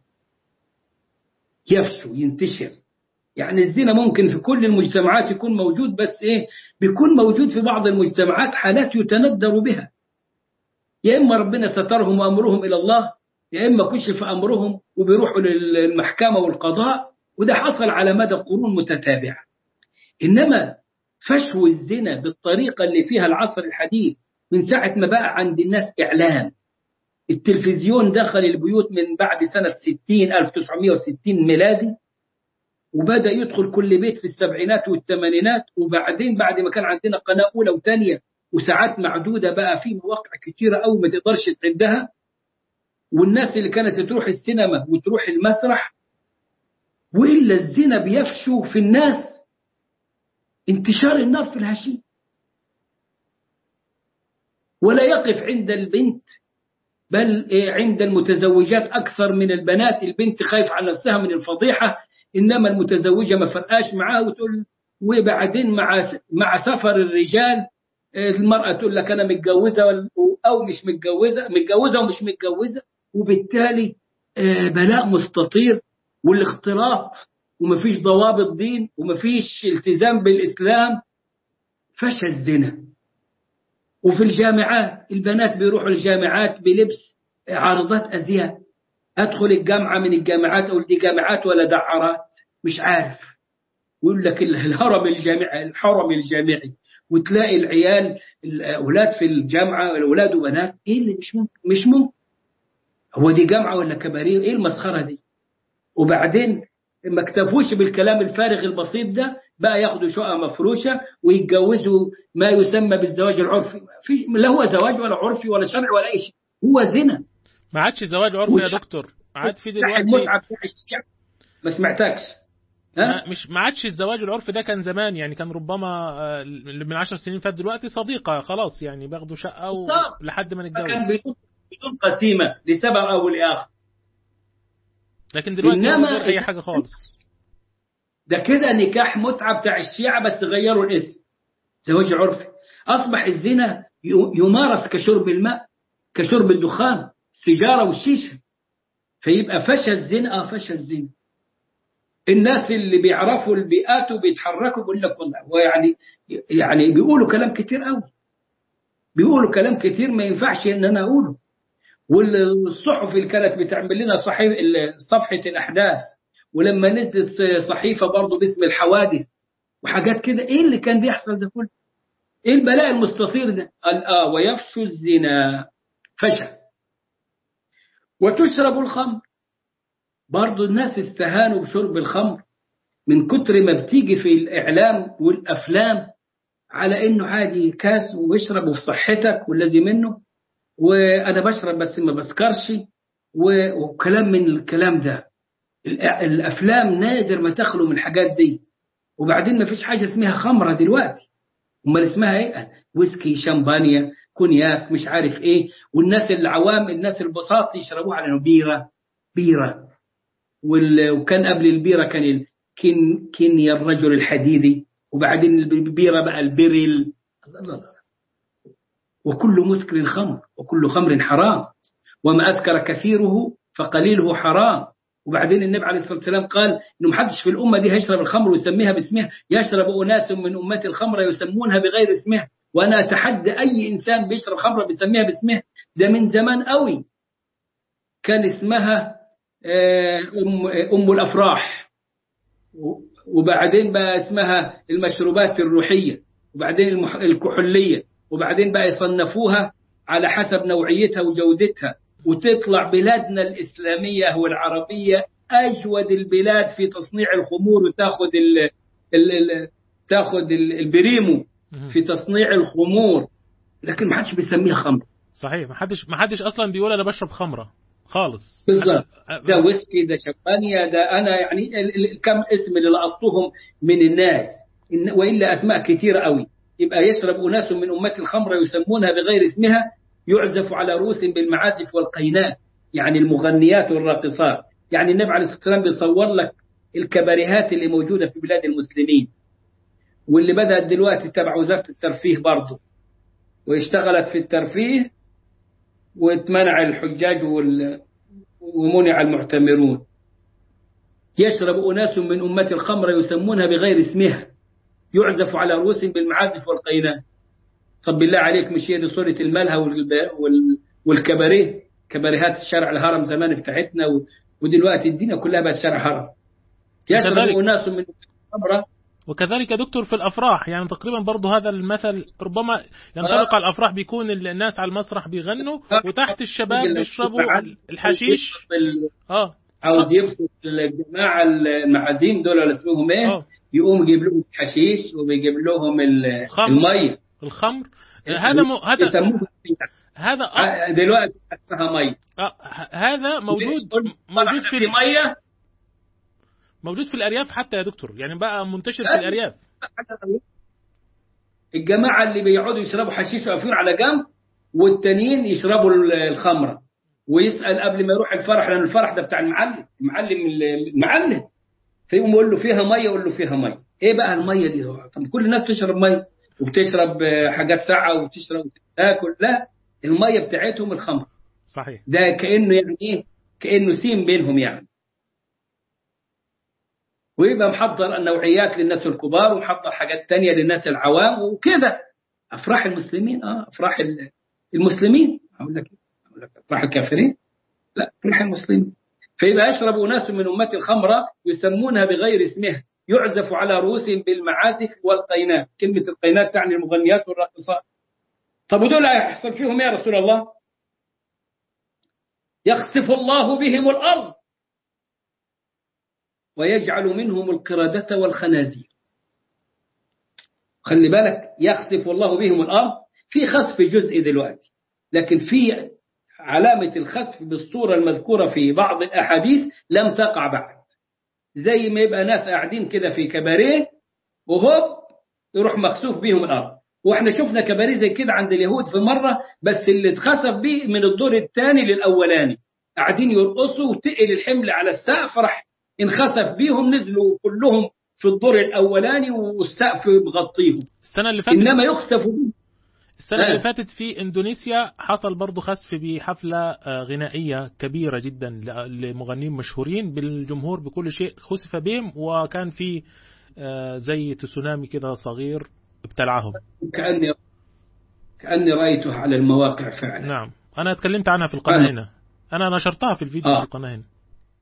يفشو ينتشر. يعني الزنا ممكن في كل المجتمعات يكون موجود، بس إيه؟ بيكون موجود في بعض المجتمعات حالات يتندر بها، يا إما ربنا سترهم وأمرهم إلى الله، يا إما كشف أمرهم وبيروحوا للمحكمة والقضاء، وده حصل على مدى قرون متتابعة. إنما فشو الزنا بالطريقة اللي فيها العصر الحديث من ساعة ما بقى عند الناس إعلام، التلفزيون دخل البيوت من بعد سنة 1960 ميلادي، وبدأ يدخل كل بيت في السبعينات والثمانينات. وبعدين بعد ما كان عندنا قناة أولى وثانية وساعات معدودة، بقى في مواقع كتيرة أو ما تقدرش تعدها. والناس اللي كانت تروح السينما وتروح المسرح، وإلا الزنا بيفشو في الناس انتشار النار في الهشيم. ولا يقف عند البنت، بل عند المتزوجات أكثر من البنات. البنت خايف على نفسها من الفضيحة، إنما المتزوجة ما فرقاش معها وتقول. وبعدين مع سفر الرجال المرأة تقول لك أنا متجوزة أو مش متجوزة، متجوزة ومش متجوزة، وبالتالي بلاء مستطير والاختلاط، ومفيش ضوابط دين ومفيش التزام بالإسلام. فشى الزنا. وفي الجامعات البنات بيروحوا الجامعات بلبس عارضات أزياء. أدخل الجامعة من الجامعات أقول دي جامعات ولا دعارات مش عارف، ويقول لك الحرم الجامعي، وتلاقي العيال الأولاد في الجامعة الأولاد وبنات. إيه اللي مش ممكن. هو دي جامعة ولا كباريه؟ إيه المسخرة دي؟ وبعدين ما اكتفوش بالكلام الفارغ البسيط ده، بقى ياخدوا شقة مفروشة ويتجوزوا ما يسمى بالزواج العرفي. لا هو زواج ولا عرفي ولا شرعي ولا أي شيء، هو زنا. ما عادش زواج عرفي يا دكتور، عاد في دلوقتي ما سمعتكش. ها؟ ما عادش الزواج العرفي ده كان زمان يعني، كان ربما اللي من 10 سنين فات دلوقتي صديقة خلاص يعني بياخدوا شقة بالضبط. لحد ما نتجوز. كان بدون قسيمة لسبب أو لآخر. لكن دلوقتي هو من إنما غير أي حاجة خالص. ده كده نكاح متعة بتاع الشيعة، بس غيروا الاسم، زواج عرفي. أصبح الزنا يمارس كشرب الماء، كشرب الدخان، السيجارة والشيشة. فيبقى فشى الزنا. فشى الزنا. الناس اللي بيعرفوا البيئات وبيتحركوا بيقول لك والله، يعني بيقولوا كلام كتير قوي، بيقولوا كلام كتير ما ينفعش ان انا اقوله. والصحف اللي كانت بتعمل لنا صفحة الأحداث، ولما نزلت صحيفة برضو باسم الحوادث وحاجات كده، إيه اللي كان بيحصل ده كله؟ إيه البلاء المستطير ده؟ قال ويفشو الزنا، فشى. وتشرب الخمر، برضو الناس استهانوا بشرب الخمر من كتر ما بتيجي في الإعلام والأفلام على إنه عادي كاس واشرب في صحتك والذي منه، وأنا بشرب بس ما بسكرش، وكلام من الكلام ده. الأفلام نادر ما تخلو من الحاجات دي. وبعدين ما فيش حاجة اسمها خمرة دلوقتي، امال اسمها ايه؟ ويسكي، شامبانيا، كونياك، مش عارف ايه. والناس العوام، الناس البساط يشربوها على انه بيرة. وكان قبل البيرة كان كينيا الرجل الحديدي، وبعدين البيرة بقى البريل. الله. وكل مسكر خمر، وكل خمر حرام، وما أسكر كثيره فقليله حرام. وبعدين النبي عليه الصلاة والسلام قال إنه محدش في الأمة دي هيشرب الخمر ويسميها باسمها، يشرب أناس من أمتي الخمر يسمونها بغير اسمها، وأنا أتحدى أي إنسان بيشرب خمر بيسميها باسمها. ده من زمان قوي كان اسمها أم الأفراح، وبعدين بقى اسمها المشروبات الروحية، وبعدين الكحولية، وبعدين بقى يصنفوها على حسب نوعيتها وجودتها. وتطلع بلادنا الإسلامية والعربية أجود البلاد في تصنيع الخمور، وتاخد تاخد البريمو في تصنيع الخمور، لكن ما حدش بيسميها خمر. صحيح، ما حدش اصلا بيقول انا بشرب خمره خالص. بالظبط. ده ويسكي، ده شمبانيا، ده انا يعني كم اسم اللي لقطتهم من الناس، والا اسماء كثيره قوي. يبقى يشرب اناس من امه الخمر يسمونها بغير اسمها، يعزف على رؤوس بالمعازف والقينات، يعني المغنيات والراقصات. يعني النبي عليه الصلاه والسلام بيصور لك الكباريهات اللي موجوده في بلاد المسلمين، واللي بدات دلوقتي تبع وزاره الترفيه برضه، واشتغلت في الترفيه، واتمنع الحجاج ومنع المعتمرون. يشرب أناس من أمة الخمر يسمونها بغير اسمها، يعزف على رؤوس بالمعازف والقينات. طب بالله عليك، مش هي دي صورة الملهى والكباريه، كباريهات الشارع الهرم زمان بتاعتنا، ودلوقتي الدنيا كلها بقت شارع هرم. يشرب أناس من الخمر. وكذلك يا دكتور في الأفراح، يعني تقريبا برضه هذا المثل ربما ينطبق على الأفراح، بيكون الناس على المسرح بيغنوا وتحت الشباب بيشربوا الحشيش. عاوز يبسط الجماعة المعازيم دول اللي اسمهم ايه، يقوم يجيب لهم الحشيش وبيجيب لهم المية، الخمر. هذا دلوقتي اسمها مية. هذا موجود في مية، موجود في الأرياف حتى يا دكتور، يعني بقى منتشر في الأرياف. الجماعة اللي بيقعدوا يشربوا حشيش وأفيون على جنب، والتانيين يشربوا الخمرة. ويسأل قبل ما يروح الفرح، لأن الفرح ده بتاع المعلم، فيقوم يقول له فيها مية، يقول له فيها مية. إيه بقى المية دي؟ طب كل الناس تشرب مية، وبتشرب حاجات ساقعة، وبتشرب وتاكل. لا، المية بتاعتهم الخمر. صحيح. ده كأنه يعني إيه، كأنه سيم بينهم يعني. ويبقى محضر النوعيات للناس الكبار، ومحضر حاجات تانية للناس العوام وكده. أفراح المسلمين أفراح المسلمين. أقول لك أفراح الكافرين؟ لا، أفراح المسلمين. فيبقى يشرب أناس من أمة الخمرة يسمونها بغير اسمها، يعزف على رؤوسهم بالمعازف والقينات. كلمة القينات تعني المغنيات والراقصات. طب ودول هيحصل فيهم يا رسول الله؟ يخسف الله بهم الأرض ويجعل منهم القردة والخنازير. خلي بالك، يخسف الله بهم الأرض، في خسف جزئي دلوقتي، لكن في علامة الخسف بالصورة المذكورة في بعض الأحاديث لم تقع بعد. زي ما يبقى ناس قاعدين كده في كباريه وهوب يروح مخسوف بيهم الأرض. واحنا شفنا كباريه زي كده عند اليهود في مرة، بس اللي اتخسف بيه من الدور الثاني للأولاني، قاعدين يرقصوا وتقل الحمل على السقف، راح انخسف بيهم، نزلوا كلهم في الدور الأولاني والسقف مغطيهم. السنة اللي فاتت إنما يخسفوا بيه. السنة اللي فاتت في إندونيسيا حصل برضو خسف بحفلة غنائية كبيرة جدا لمغنيين مشهورين بالجمهور بكل شيء، خسف بهم وكان في زي تسونامي كده صغير ابتلعهم. كأني رأيته على المواقع فعلا. نعم، أنا اتكلمت عنها في القناة هنا، أنا نشرتها في الفيديو في القناة هنا.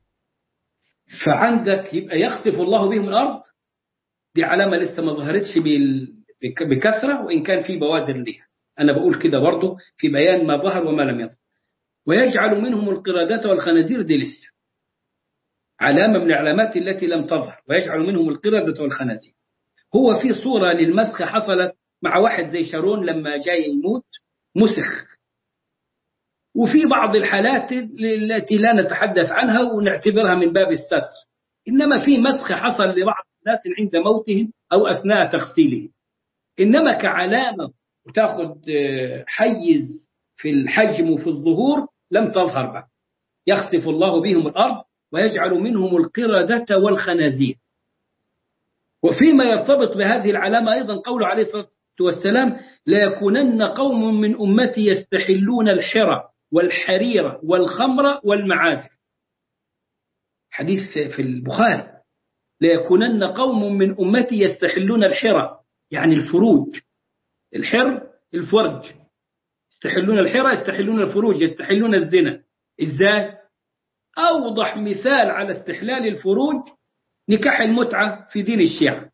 فعندك يبقى يخسف الله بهم الأرض، دي علامة لسه ما ظهرتش بكثرة، وإن كان في بوادر ليها. أنا بقول كده برضه في بيان ما ظهر وما لم يظهر. ويجعل منهم القردة والخنازير، دي لسه علامة من العلامات التي لم تظهر. ويجعل منهم القردة والخنازير. هو في صورة للمسخ حصلت مع واحد زي شارون لما جاي يموت مسخ، وفي بعض الحالات التي لا نتحدث عنها ونعتبرها من باب الستر، إنما في مسخ حصل لبعض الناس عند موتهم أو أثناء تغسيلهم. إنما كعلامة وتأخذ حيز في الحجم وفي الظهور لم تظهر بعد. يخسف الله بهم الأرض ويجعل منهم القردة والخنازير. وفيما يرتبط بهذه العلامة أيضا قوله عليه الصلاة والسلام: لا يكونن قوم من أمتي يستحلون الحرى والحرير والخمر والمعازف. حديث في البخاري: لا يكونن قوم من أمتي يستحلون الحرى، يعني الفروج، الحر الفرج، يستحلون الحرى يستحلون الفروج، يستحلون الزنا. إزاي؟ أوضح مثال على استحلال الفروج نكاح المتعة في دين الشيعة.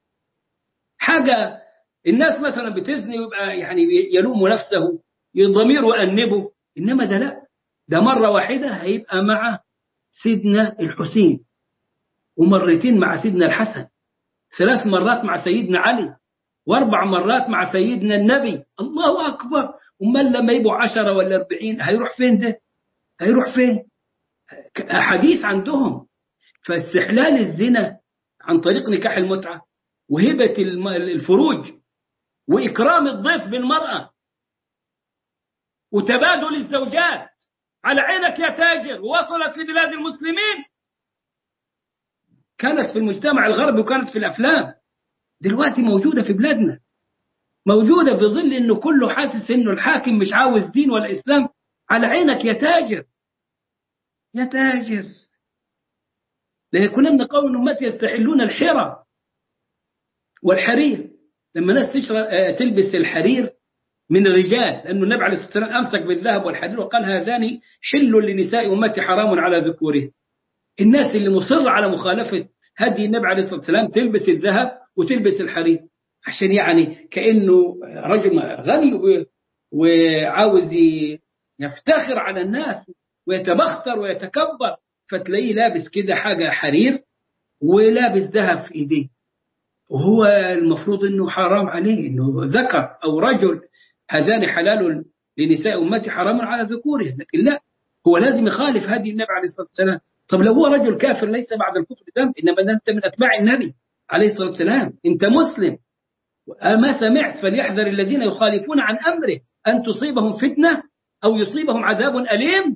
حاجة الناس مثلا بتزني ويبقى يعني يلوم نفسه، يضمير وأنبه، إنما ده لا، ده مرة واحدة هيبقى مع سيدنا الحسين، ومرتين مع سيدنا الحسن، 3 مرات مع سيدنا علي، و4 مرات مع سيدنا النبي. الله أكبر! أمال لما يبقوا 10 ولا 40 هيروح فين ده؟ هيروح فين؟ أحاديث عندهم. فاستحلال الزنا عن طريق نكاح المتعة وهبة الفروج وإكرام الضيف بالمرأة وتبادل الزوجات على عينك يا تاجر، ووصلت لبلاد المسلمين. كانت في المجتمع الغربي وكانت في الأفلام، دلوقتي موجودة في بلادنا، موجودة في ظل إنه كله حاسس إنه الحاكم مش عاوز دين ولا إسلام. على عينك يا تاجر، يا تاجر. ليكونن قوم أمتي يستحلون الحرى والحرير. لما الناس تلبس الحرير من الرجال، لأنه النبي عليه الصلاة والسلام أمسك بالذهب والحرير وقال: هذان حل لنساء أمتي حرام على ذكورهم. الناس اللي مصر على مخالفة هدي النبي عليه الصلاة والسلام تلبس الذهب وتلبس الحرير، عشان يعني كأنه رجل غني وعاوز يفتخر على الناس ويتبختر ويتكبر، فتلاقيه لابس كده حاجة حرير ولابس ذهب في إيديه، وهو المفروض إنه حرام عليه، إنه ذكر أو رجل، هذان حلال لنساء أمتي حرام على ذكورهم. لكن لا، هو لازم يخالف هدي النبي عليه الصلاة والسلام. طب لو هو رجل كافر ليس بعد الكفر ذنب، إنما أنت من أتباع النبي عليه الصلاة والسلام، أنت مسلم. ما سمعت: فليحذر الذين يخالفون عن أمره أن تصيبهم فتنة أو يصيبهم عذاب أليم.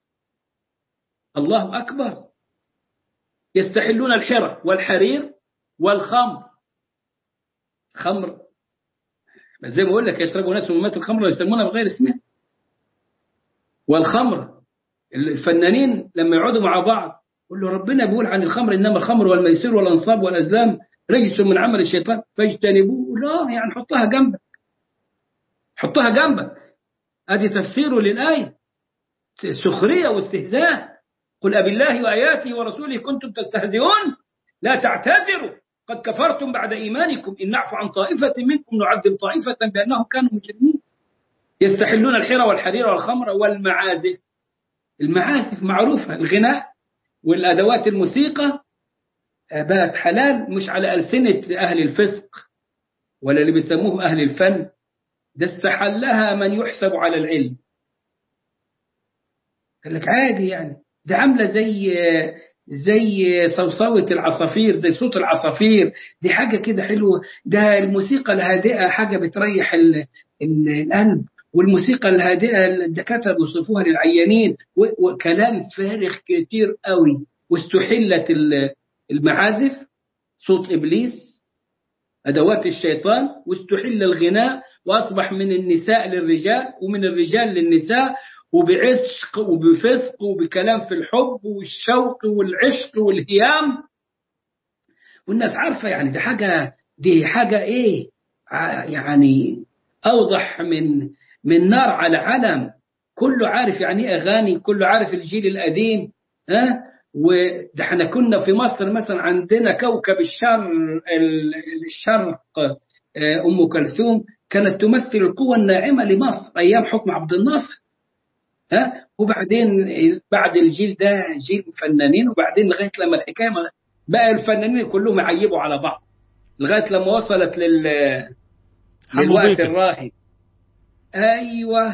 الله أكبر. يستحلون الحرى والحرير والخمر. خمر زي ما أقول لك يشربوا ناس من أمة الخمر ويسمونها بغير اسمها. والخمر، الفنانين لما يقعدوا مع بعض يقول له ربنا بيقول عن الخمر: إنما الخمر والميسر والأنصاب والأزلام رجس من عمل الشيطان فاجتنبوه. لا، يعني حطها جنبك، حطها جنبك. هذه تفسير للآية، سخرية واستهزاء. قل أبالله وآياته ورسوله كنتم تستهزئون لا تعتذروا قد كفرتم بعد إيمانكم إن نعفو عن طائفة منكم نعذب طائفة بأنهم كانوا مجرمين. يستحلون الحرى والحرير والخمر والمعازف. المعازف معروفة، الغناء والأدوات الموسيقى بقت حلال، مش على ألسنة أهل الفسق ولا اللي بيسموه أهل الفن، ده استحلها من يحسب على العلم. قال لك عادي، يعني ده عاملة زي صوصوة العصافير، زي صوت العصافير، دي حاجة كده حلوة. ده الموسيقى الهادئة حاجة بتريح القلب، والموسيقى الهادئة الدكاترة بيوصفوها للعيانين، وكلام فارغ كتير قوي. واستحلت المعازف، صوت إبليس، أدوات الشيطان، واستحل الغناء، وأصبح من النساء للرجال ومن الرجال للنساء، وبعشق وبفسق وبكلام في الحب والشوق والعشق والهيام. والناس عارفة يعني دي حاجة إيه يعني، أوضح من نار على علم. كله عارف يعني إيه أغاني، كله عارف الجيل القديم. وده احنا كنا في مصر مثلا عندنا كوكب الشرق، أم كلثوم كانت تمثل القوة الناعمة لمصر أيام حكم عبد الناصر. وبعدين بعد الجيل ده جيل فنانين، وبعدين لغاية لما الحكاية بقى الفنانين كلهم يعيبوا على بعض، لغاية لما وصلت للوقت الراهن. أيوة.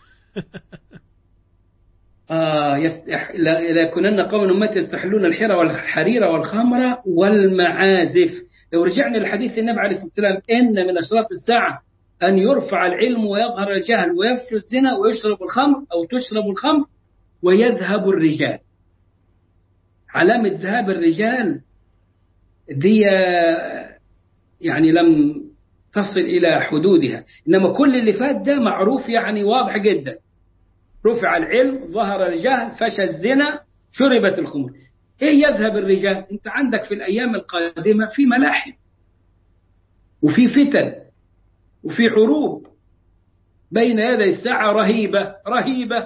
لكنن قوم أمتي يستحلون الحرى والحرير والخمر والمعازف. لو رجعنا لحديث النبي عليه الصلاة والسلام، إن من أشراط الساعة أن يرفع العلم ويظهر الجهل ويفشو الزنا ويشرب الخمر أو تشرب الخمر ويذهب الرجال. علامة ذهاب الرجال دي يعني لم تصل إلى حدودها، إنما كل اللي فات ده معروف يعني واضح جدا. رفع العلم، ظهر الجهل، فشى الزنا، شربت الخمر. إيه يذهب الرجال؟ أنت عندك في الأيام القادمة في ملاحم وفي فتن وفي حروب بين يدي الساعة رهيبة رهيبة.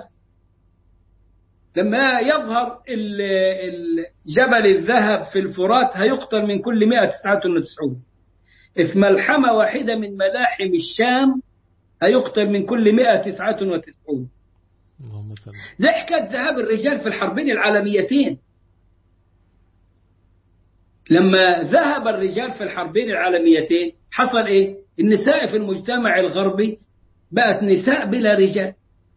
لما يظهر جبل الذهب في الفرات هيقتل من كل 199. في ملحمة واحدة من ملاحم الشام هيقتل من كل 199. زي حكاية ذهاب الرجال في الحربين العالميتين. لما ذهب الرجال في الحربين العالميتين حصل إيه؟ النساء في المجتمع الغربي بقت نساء بلا رجال،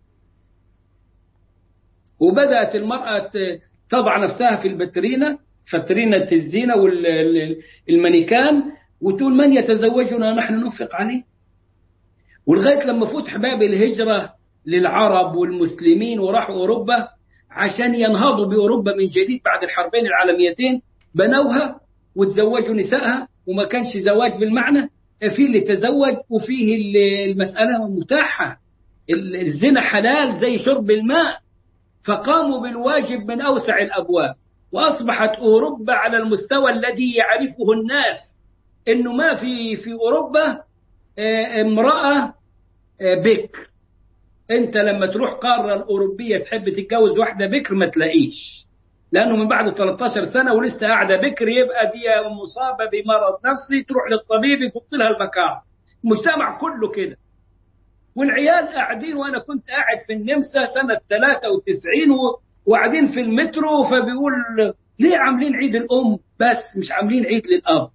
وبدأت المرأة تضع نفسها في البترينة، فترينة الزينة والمانيكان، وتقول من يتزوجنا نحن ننفق عليه. ولغاية لما فتح باب الهجرة للعرب والمسلمين وراحوا أوروبا عشان ينهضوا بأوروبا من جديد بعد الحربين العالميتين، بنوها وتزوجوا نسائها. وما كانش زواج بالمعنى، فيه اللي تزوج وفيه المسألة متاحة. الزنا حلال زي شرب الماء، فقاموا بالواجب من أوسع الأبواب، وأصبحت أوروبا على المستوى الذي يعرفه الناس، إنه ما في أوروبا امرأة بكر. أنت لما تروح قارة الأوروبية تحب تتجوز واحدة بكر ما تلاقيش، لأنه من بعد 13 سنة ولسه قاعدة بكر يبقى دي مصابة بمرض نفسي، تروح للطبيب يفط لها المكان. المجتمع كله كده. والعيال قاعدين، وأنا كنت قاعد في النمسا سنة 93 وقاعدين في المترو، فبيقول ليه عاملين عيد الأم بس مش عاملين عيد للأب؟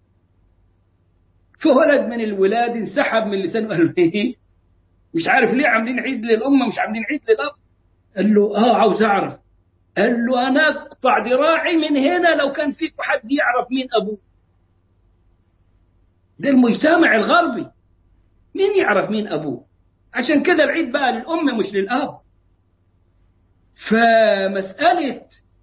فولد من الولاد انسحب من لسانه قال له مش عارف ليه عاملين عيد للأم مش عاملين عيد للأب. قال له عاوز أعرف. قال له أنا أقطع ذراعي من هنا لو كان فيك حد يعرف مين أبوه. ده المجتمع الغربي، مين يعرف مين أبوه؟ عشان كده العيد بقى للأم مش للأب. فمسألة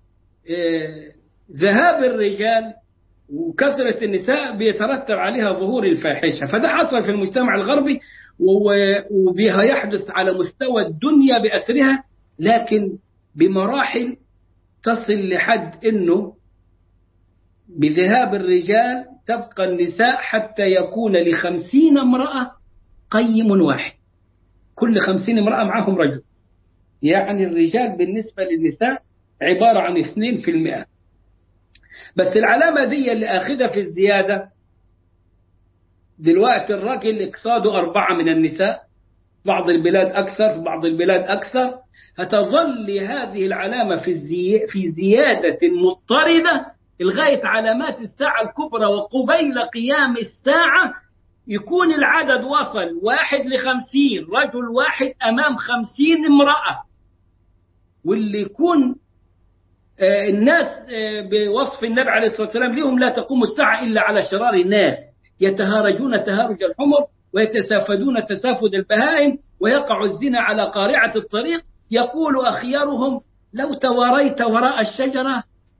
ذهاب الرجال وكثرة النساء بيترتب عليها ظهور الفاحشة. فده حصل في المجتمع الغربي، وبها يحدث على مستوى الدنيا بأسرها، لكن بمراحل تصل لحد أنه بذهاب الرجال تبقى النساء حتى يكون ل50 امرأة قيم واحد، كل 50 امرأة معهم رجل. يعني الرجال بالنسبة للنساء عبارة عن 2%. بس العلامة دي اللي أخذها في الزيادة. دلوقتي الرجل اقتصاده 4 من النساء، بعض البلاد أكثر في بعض البلاد أكثر. هتظل هذه العلامة في زيادة مضطردة لغاية علامات الساعة الكبرى، وقبيل قيام الساعة يكون العدد وصل 1 ل50، رجل واحد أمام 50 امرأة. واللي يكون الناس بوصف النبي عليه الصلاة والسلام لهم لا تقوم الساعة إلا على شرار الناس، يتهارجون تهارج الحمر ويتسافدون تسافد البهائم، ويقع الزنا على قارعة الطريق، يقول أخيارهم لو تواريت وراء الشجرة.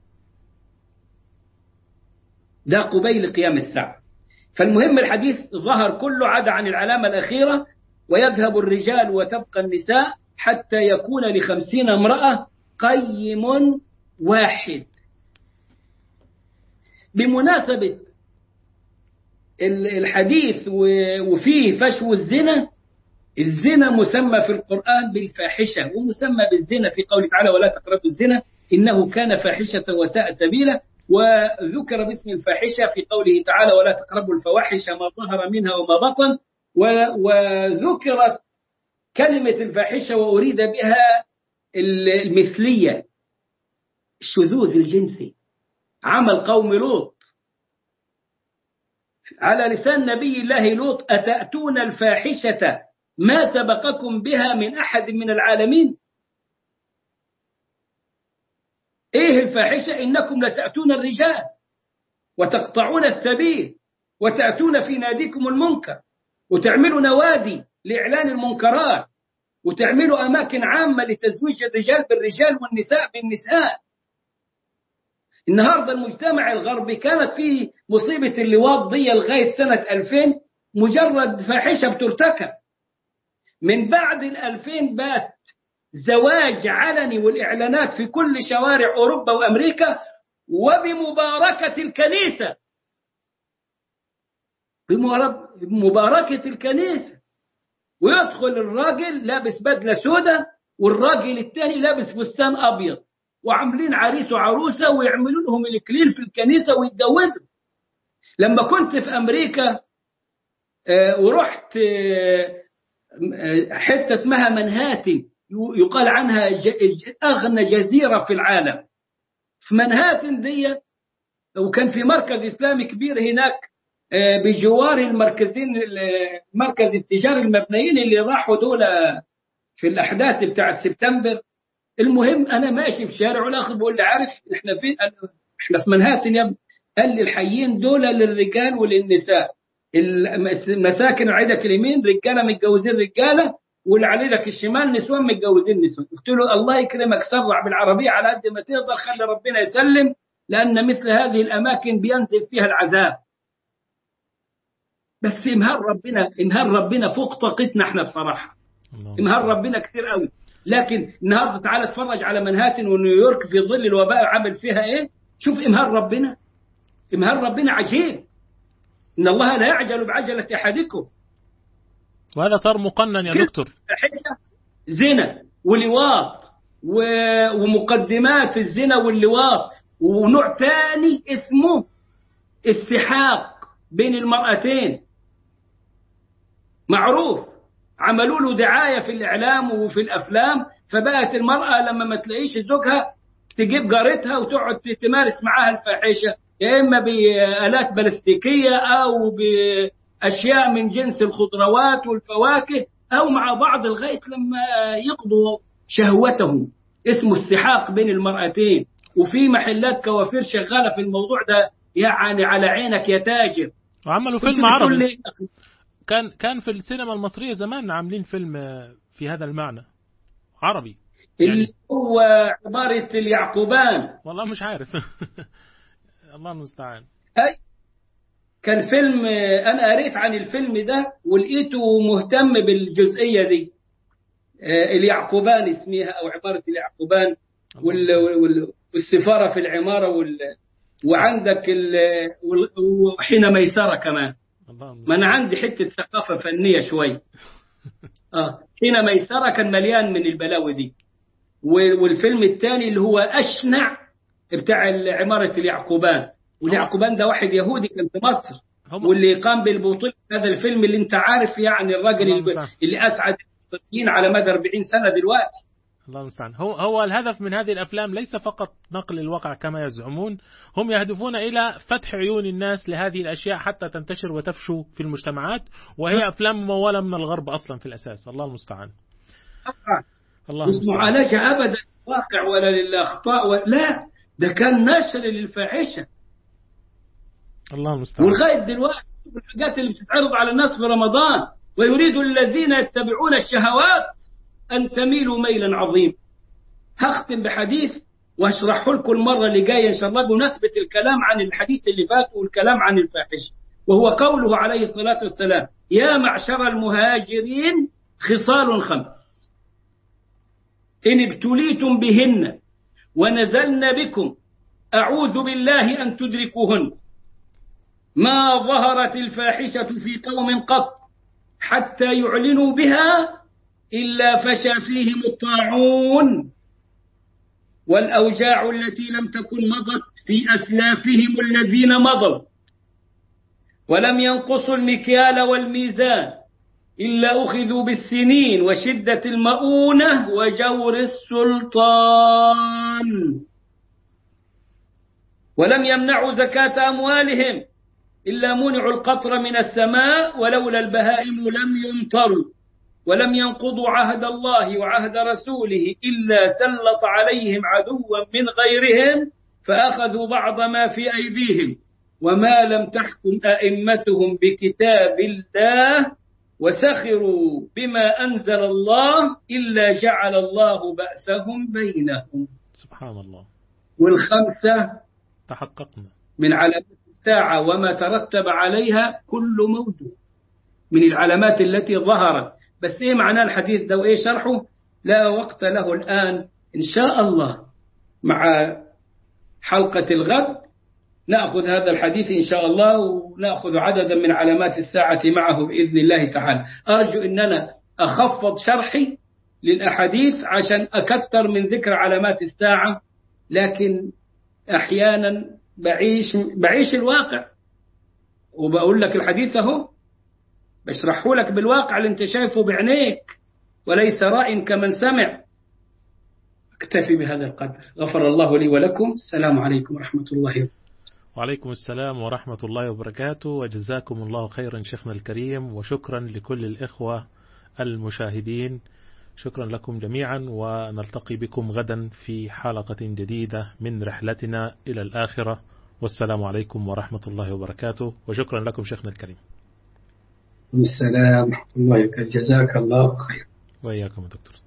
ده قبيل قيام الساعة. فالمهم الحديث ظهر كله عدا عن العلامة الأخيرة، ويذهب الرجال وتبقى النساء حتى يكون ل50 امرأة قيم واحد. بمناسبة الحديث وفيه فشو الزنا، الزنا مسمى في القرآن بالفاحشة، ومسمى بالزنا في قوله تعالى ولا تقربوا الزنا إنه كان فاحشة وساء سبيلا، وذكر باسم الفاحشة في قوله تعالى ولا تقربوا الفواحش ما ظهر منها وما بطن، وذكرت كلمة الفاحشة وأريد بها المثلية، الشذوذ الجنسي، عمل قوم لوط على لسان نبي الله لوط أتأتون الفاحشة ما سبقكم بها من أحد من العالمين. إيه الفاحشة؟ إنكم لتأتون الرجال وتقطعون السبيل وتأتون في ناديكم المنكر، وتعملوا نوادي لإعلان المنكرات، وتعملوا أماكن عامة لتزويج الرجال بالرجال والنساء بالنساء. النهاردة المجتمع الغربي كانت فيه مصيبة اللواط دي لغاية سنة 2000 مجرد فاحشة بترتكب. من بعد 2000 بات زواج علني والإعلانات في كل شوارع أوروبا وأمريكا، وبمباركة الكنيسة، بمباركة الكنيسة. ويدخل الراجل لابس بدلة سوداء والراجل الثاني لابس فستان أبيض، وعاملين عريس وعروسة ويعملوا لهم الإكليل في الكنيسة ويتجوزوا. لما كنت في أمريكا ورحت حتة اسمها منهاتن، يقال عنها أغنى جزيرة في العالم، في منهاتن دي، وكان في مركز إسلامي كبير هناك بجوار المركز التجاري المبنيين اللي راحوا دول في الأحداث بتاعت سبتمبر. المهم أنا ماشي في شارع والأخ بقول لي عارف إحنا فين؟ إحنا في منهاتن يا ابني. قال لي الحيين دول للرجال وللنساء، المساكن عيدك اليمين رجالة متجوزين رجالة، واللي على يدك الشمال نسوان متجوزين نسوان. قلت له الله يكرمك سرع بالعربية على قد ما تقدر، خلي ربنا يسلم، لأن مثل هذه الأماكن بينزل فيها العذاب. بس إمهار ربنا فوق طاقتنا احنا بصراحة. إمهار ربنا كثير قوي. لكن النهارده تعالى اتفرج على منهاتن ونيويورك في ظل الوباء عمل فيها ايه. شوف إمهار ربنا، إمهار ربنا عجيب. إن الله لا يعجل بعجلة أحدكم. وهذا صار مقنن يا دكتور. زنا ولواط ومقدمات الزنا واللواط، ونوع ثاني اسمه استحاق بين المرأتين، معروف، عملوا له دعاية في الإعلام وفي الأفلام، فبقت المرأة لما ما تلاقيش زوجها تجيب جارتها وتقعد تمارس معاها الفاحشة، يا إما بآلات بلاستيكية أو بأشياء من جنس الخضروات والفواكه، أو مع بعض لغاية لما يقضوا شهوتهم. اسمه السحاق بين المرأتين، وفي محلات كوافير شغالة في الموضوع ده، يعني على عينك يا تاجر. وعملوا فيلم عربي، كان في السينما المصرية زمان عاملين فيلم في هذا المعنى عربي، اللي هو عبارة اليعقوبان. والله مش عارف. الله المستعان. كان فيلم، أنا قريت عن الفيلم ده ولقيته مهتم بالجزئية دي. اليعقوبان اسمها، أو عبارة اليعقوبان، والسفارة في العمارة، وعندك وحين ميسرة كمان. ما أنا عندي حتة ثقافة فنية شوي. حين ميسرة كان مليان من البلاوي دي. والفيلم الثاني اللي هو أشنع بتاع عمارة اليعقوبان، واليعقوبان ده واحد يهودي كان في مصر، واللي قام بالبطولة هذا الفيلم اللي انت عارف يعني الراجل اللي أسعد المصريين على مدى 40 سنة دلوقتي. الله المستعان. هو الهدف من هذه الأفلام ليس فقط نقل الواقع كما يزعمون، هم يهدفون إلى فتح عيون الناس لهذه الأشياء حتى تنتشر وتفشو في المجتمعات، وهي أفلام ممولة من الغرب أصلا في الأساس. الله المستعان. مش معالجة أبدا واقع ولا للأخطاء لا، ده كان نشر للفاحشة. الله المستعان. ولغاية دلوقتي الحاجات اللي بتتعرض على الناس في رمضان، ويريد الذين يتبعون الشهوات أن تميلوا ميلا عظيما. هختم بحديث واشرحه لكم المرة اللي جاية إن شاء الله بمناسبة الكلام عن الحديث اللي فات والكلام عن الفاحشة، وهو قوله عليه الصلاة والسلام: يا معشر المهاجرين خصال 5 إن ابتليتم بهن ونزلن بكم أعوذ بالله أن تدركوهن. ما ظهرت الفاحشة في قوم قط حتى يعلنوا بها إلا فشى فيهم الطاعون والأوجاع التي لم تكن مضت في أسلافهم الذين مضوا، ولم ينقصوا المكيال والميزان إلا أخذوا بالسنين وشدة المؤونة وجور السلطان، ولم يمنعوا زكاة أموالهم إلا منعوا القطر من السماء ولولا البهائم لم يمطروا، ولم ينقضوا عهد الله وعهد رسوله إلا سلط عليهم عدوا من غيرهم فأخذوا بعض ما في أيديهم، وما لم تحكم أئمتهم بكتاب الله وسخروا بما أنزل الله إلا جعل الله بأسهم بينهم. سبحان الله. والخمسة تحققنا من علامات الساعة وما ترتب عليها كل موجود من العلامات التي ظهرت. بس إيه معنى الحديث ده وإيه شرحه؟ لا وقت له الآن، إن شاء الله مع حلقة الغد نأخذ هذا الحديث إن شاء الله، ونأخذ عددا من علامات الساعة معه بإذن الله تعالى. أرجو أن أنا أخفض شرحي للأحاديث عشان أكثر من ذكر علامات الساعة، لكن أحيانا بعيش الواقع وبقول لك الحديث أهو، بشرحه لك بالواقع اللي انت شايفه بعينيك وليس راء كمن سمع. اكتفي بهذا القدر. غفر الله لي ولكم. السلام عليكم ورحمة الله وبركاته. وعليكم السلام ورحمة الله وبركاته، وجزاكم الله خيرا شيخنا الكريم، وشكرا لكل الإخوة المشاهدين. شكرا لكم جميعا، ونلتقي بكم غدا في حلقة جديدة من رحلتنا إلى الآخرة. والسلام عليكم ورحمة الله وبركاته، وشكرا لكم شيخنا الكريم. السلام ورحمة الله وبركاته. جزاك الله خير. وإياكم دكتور.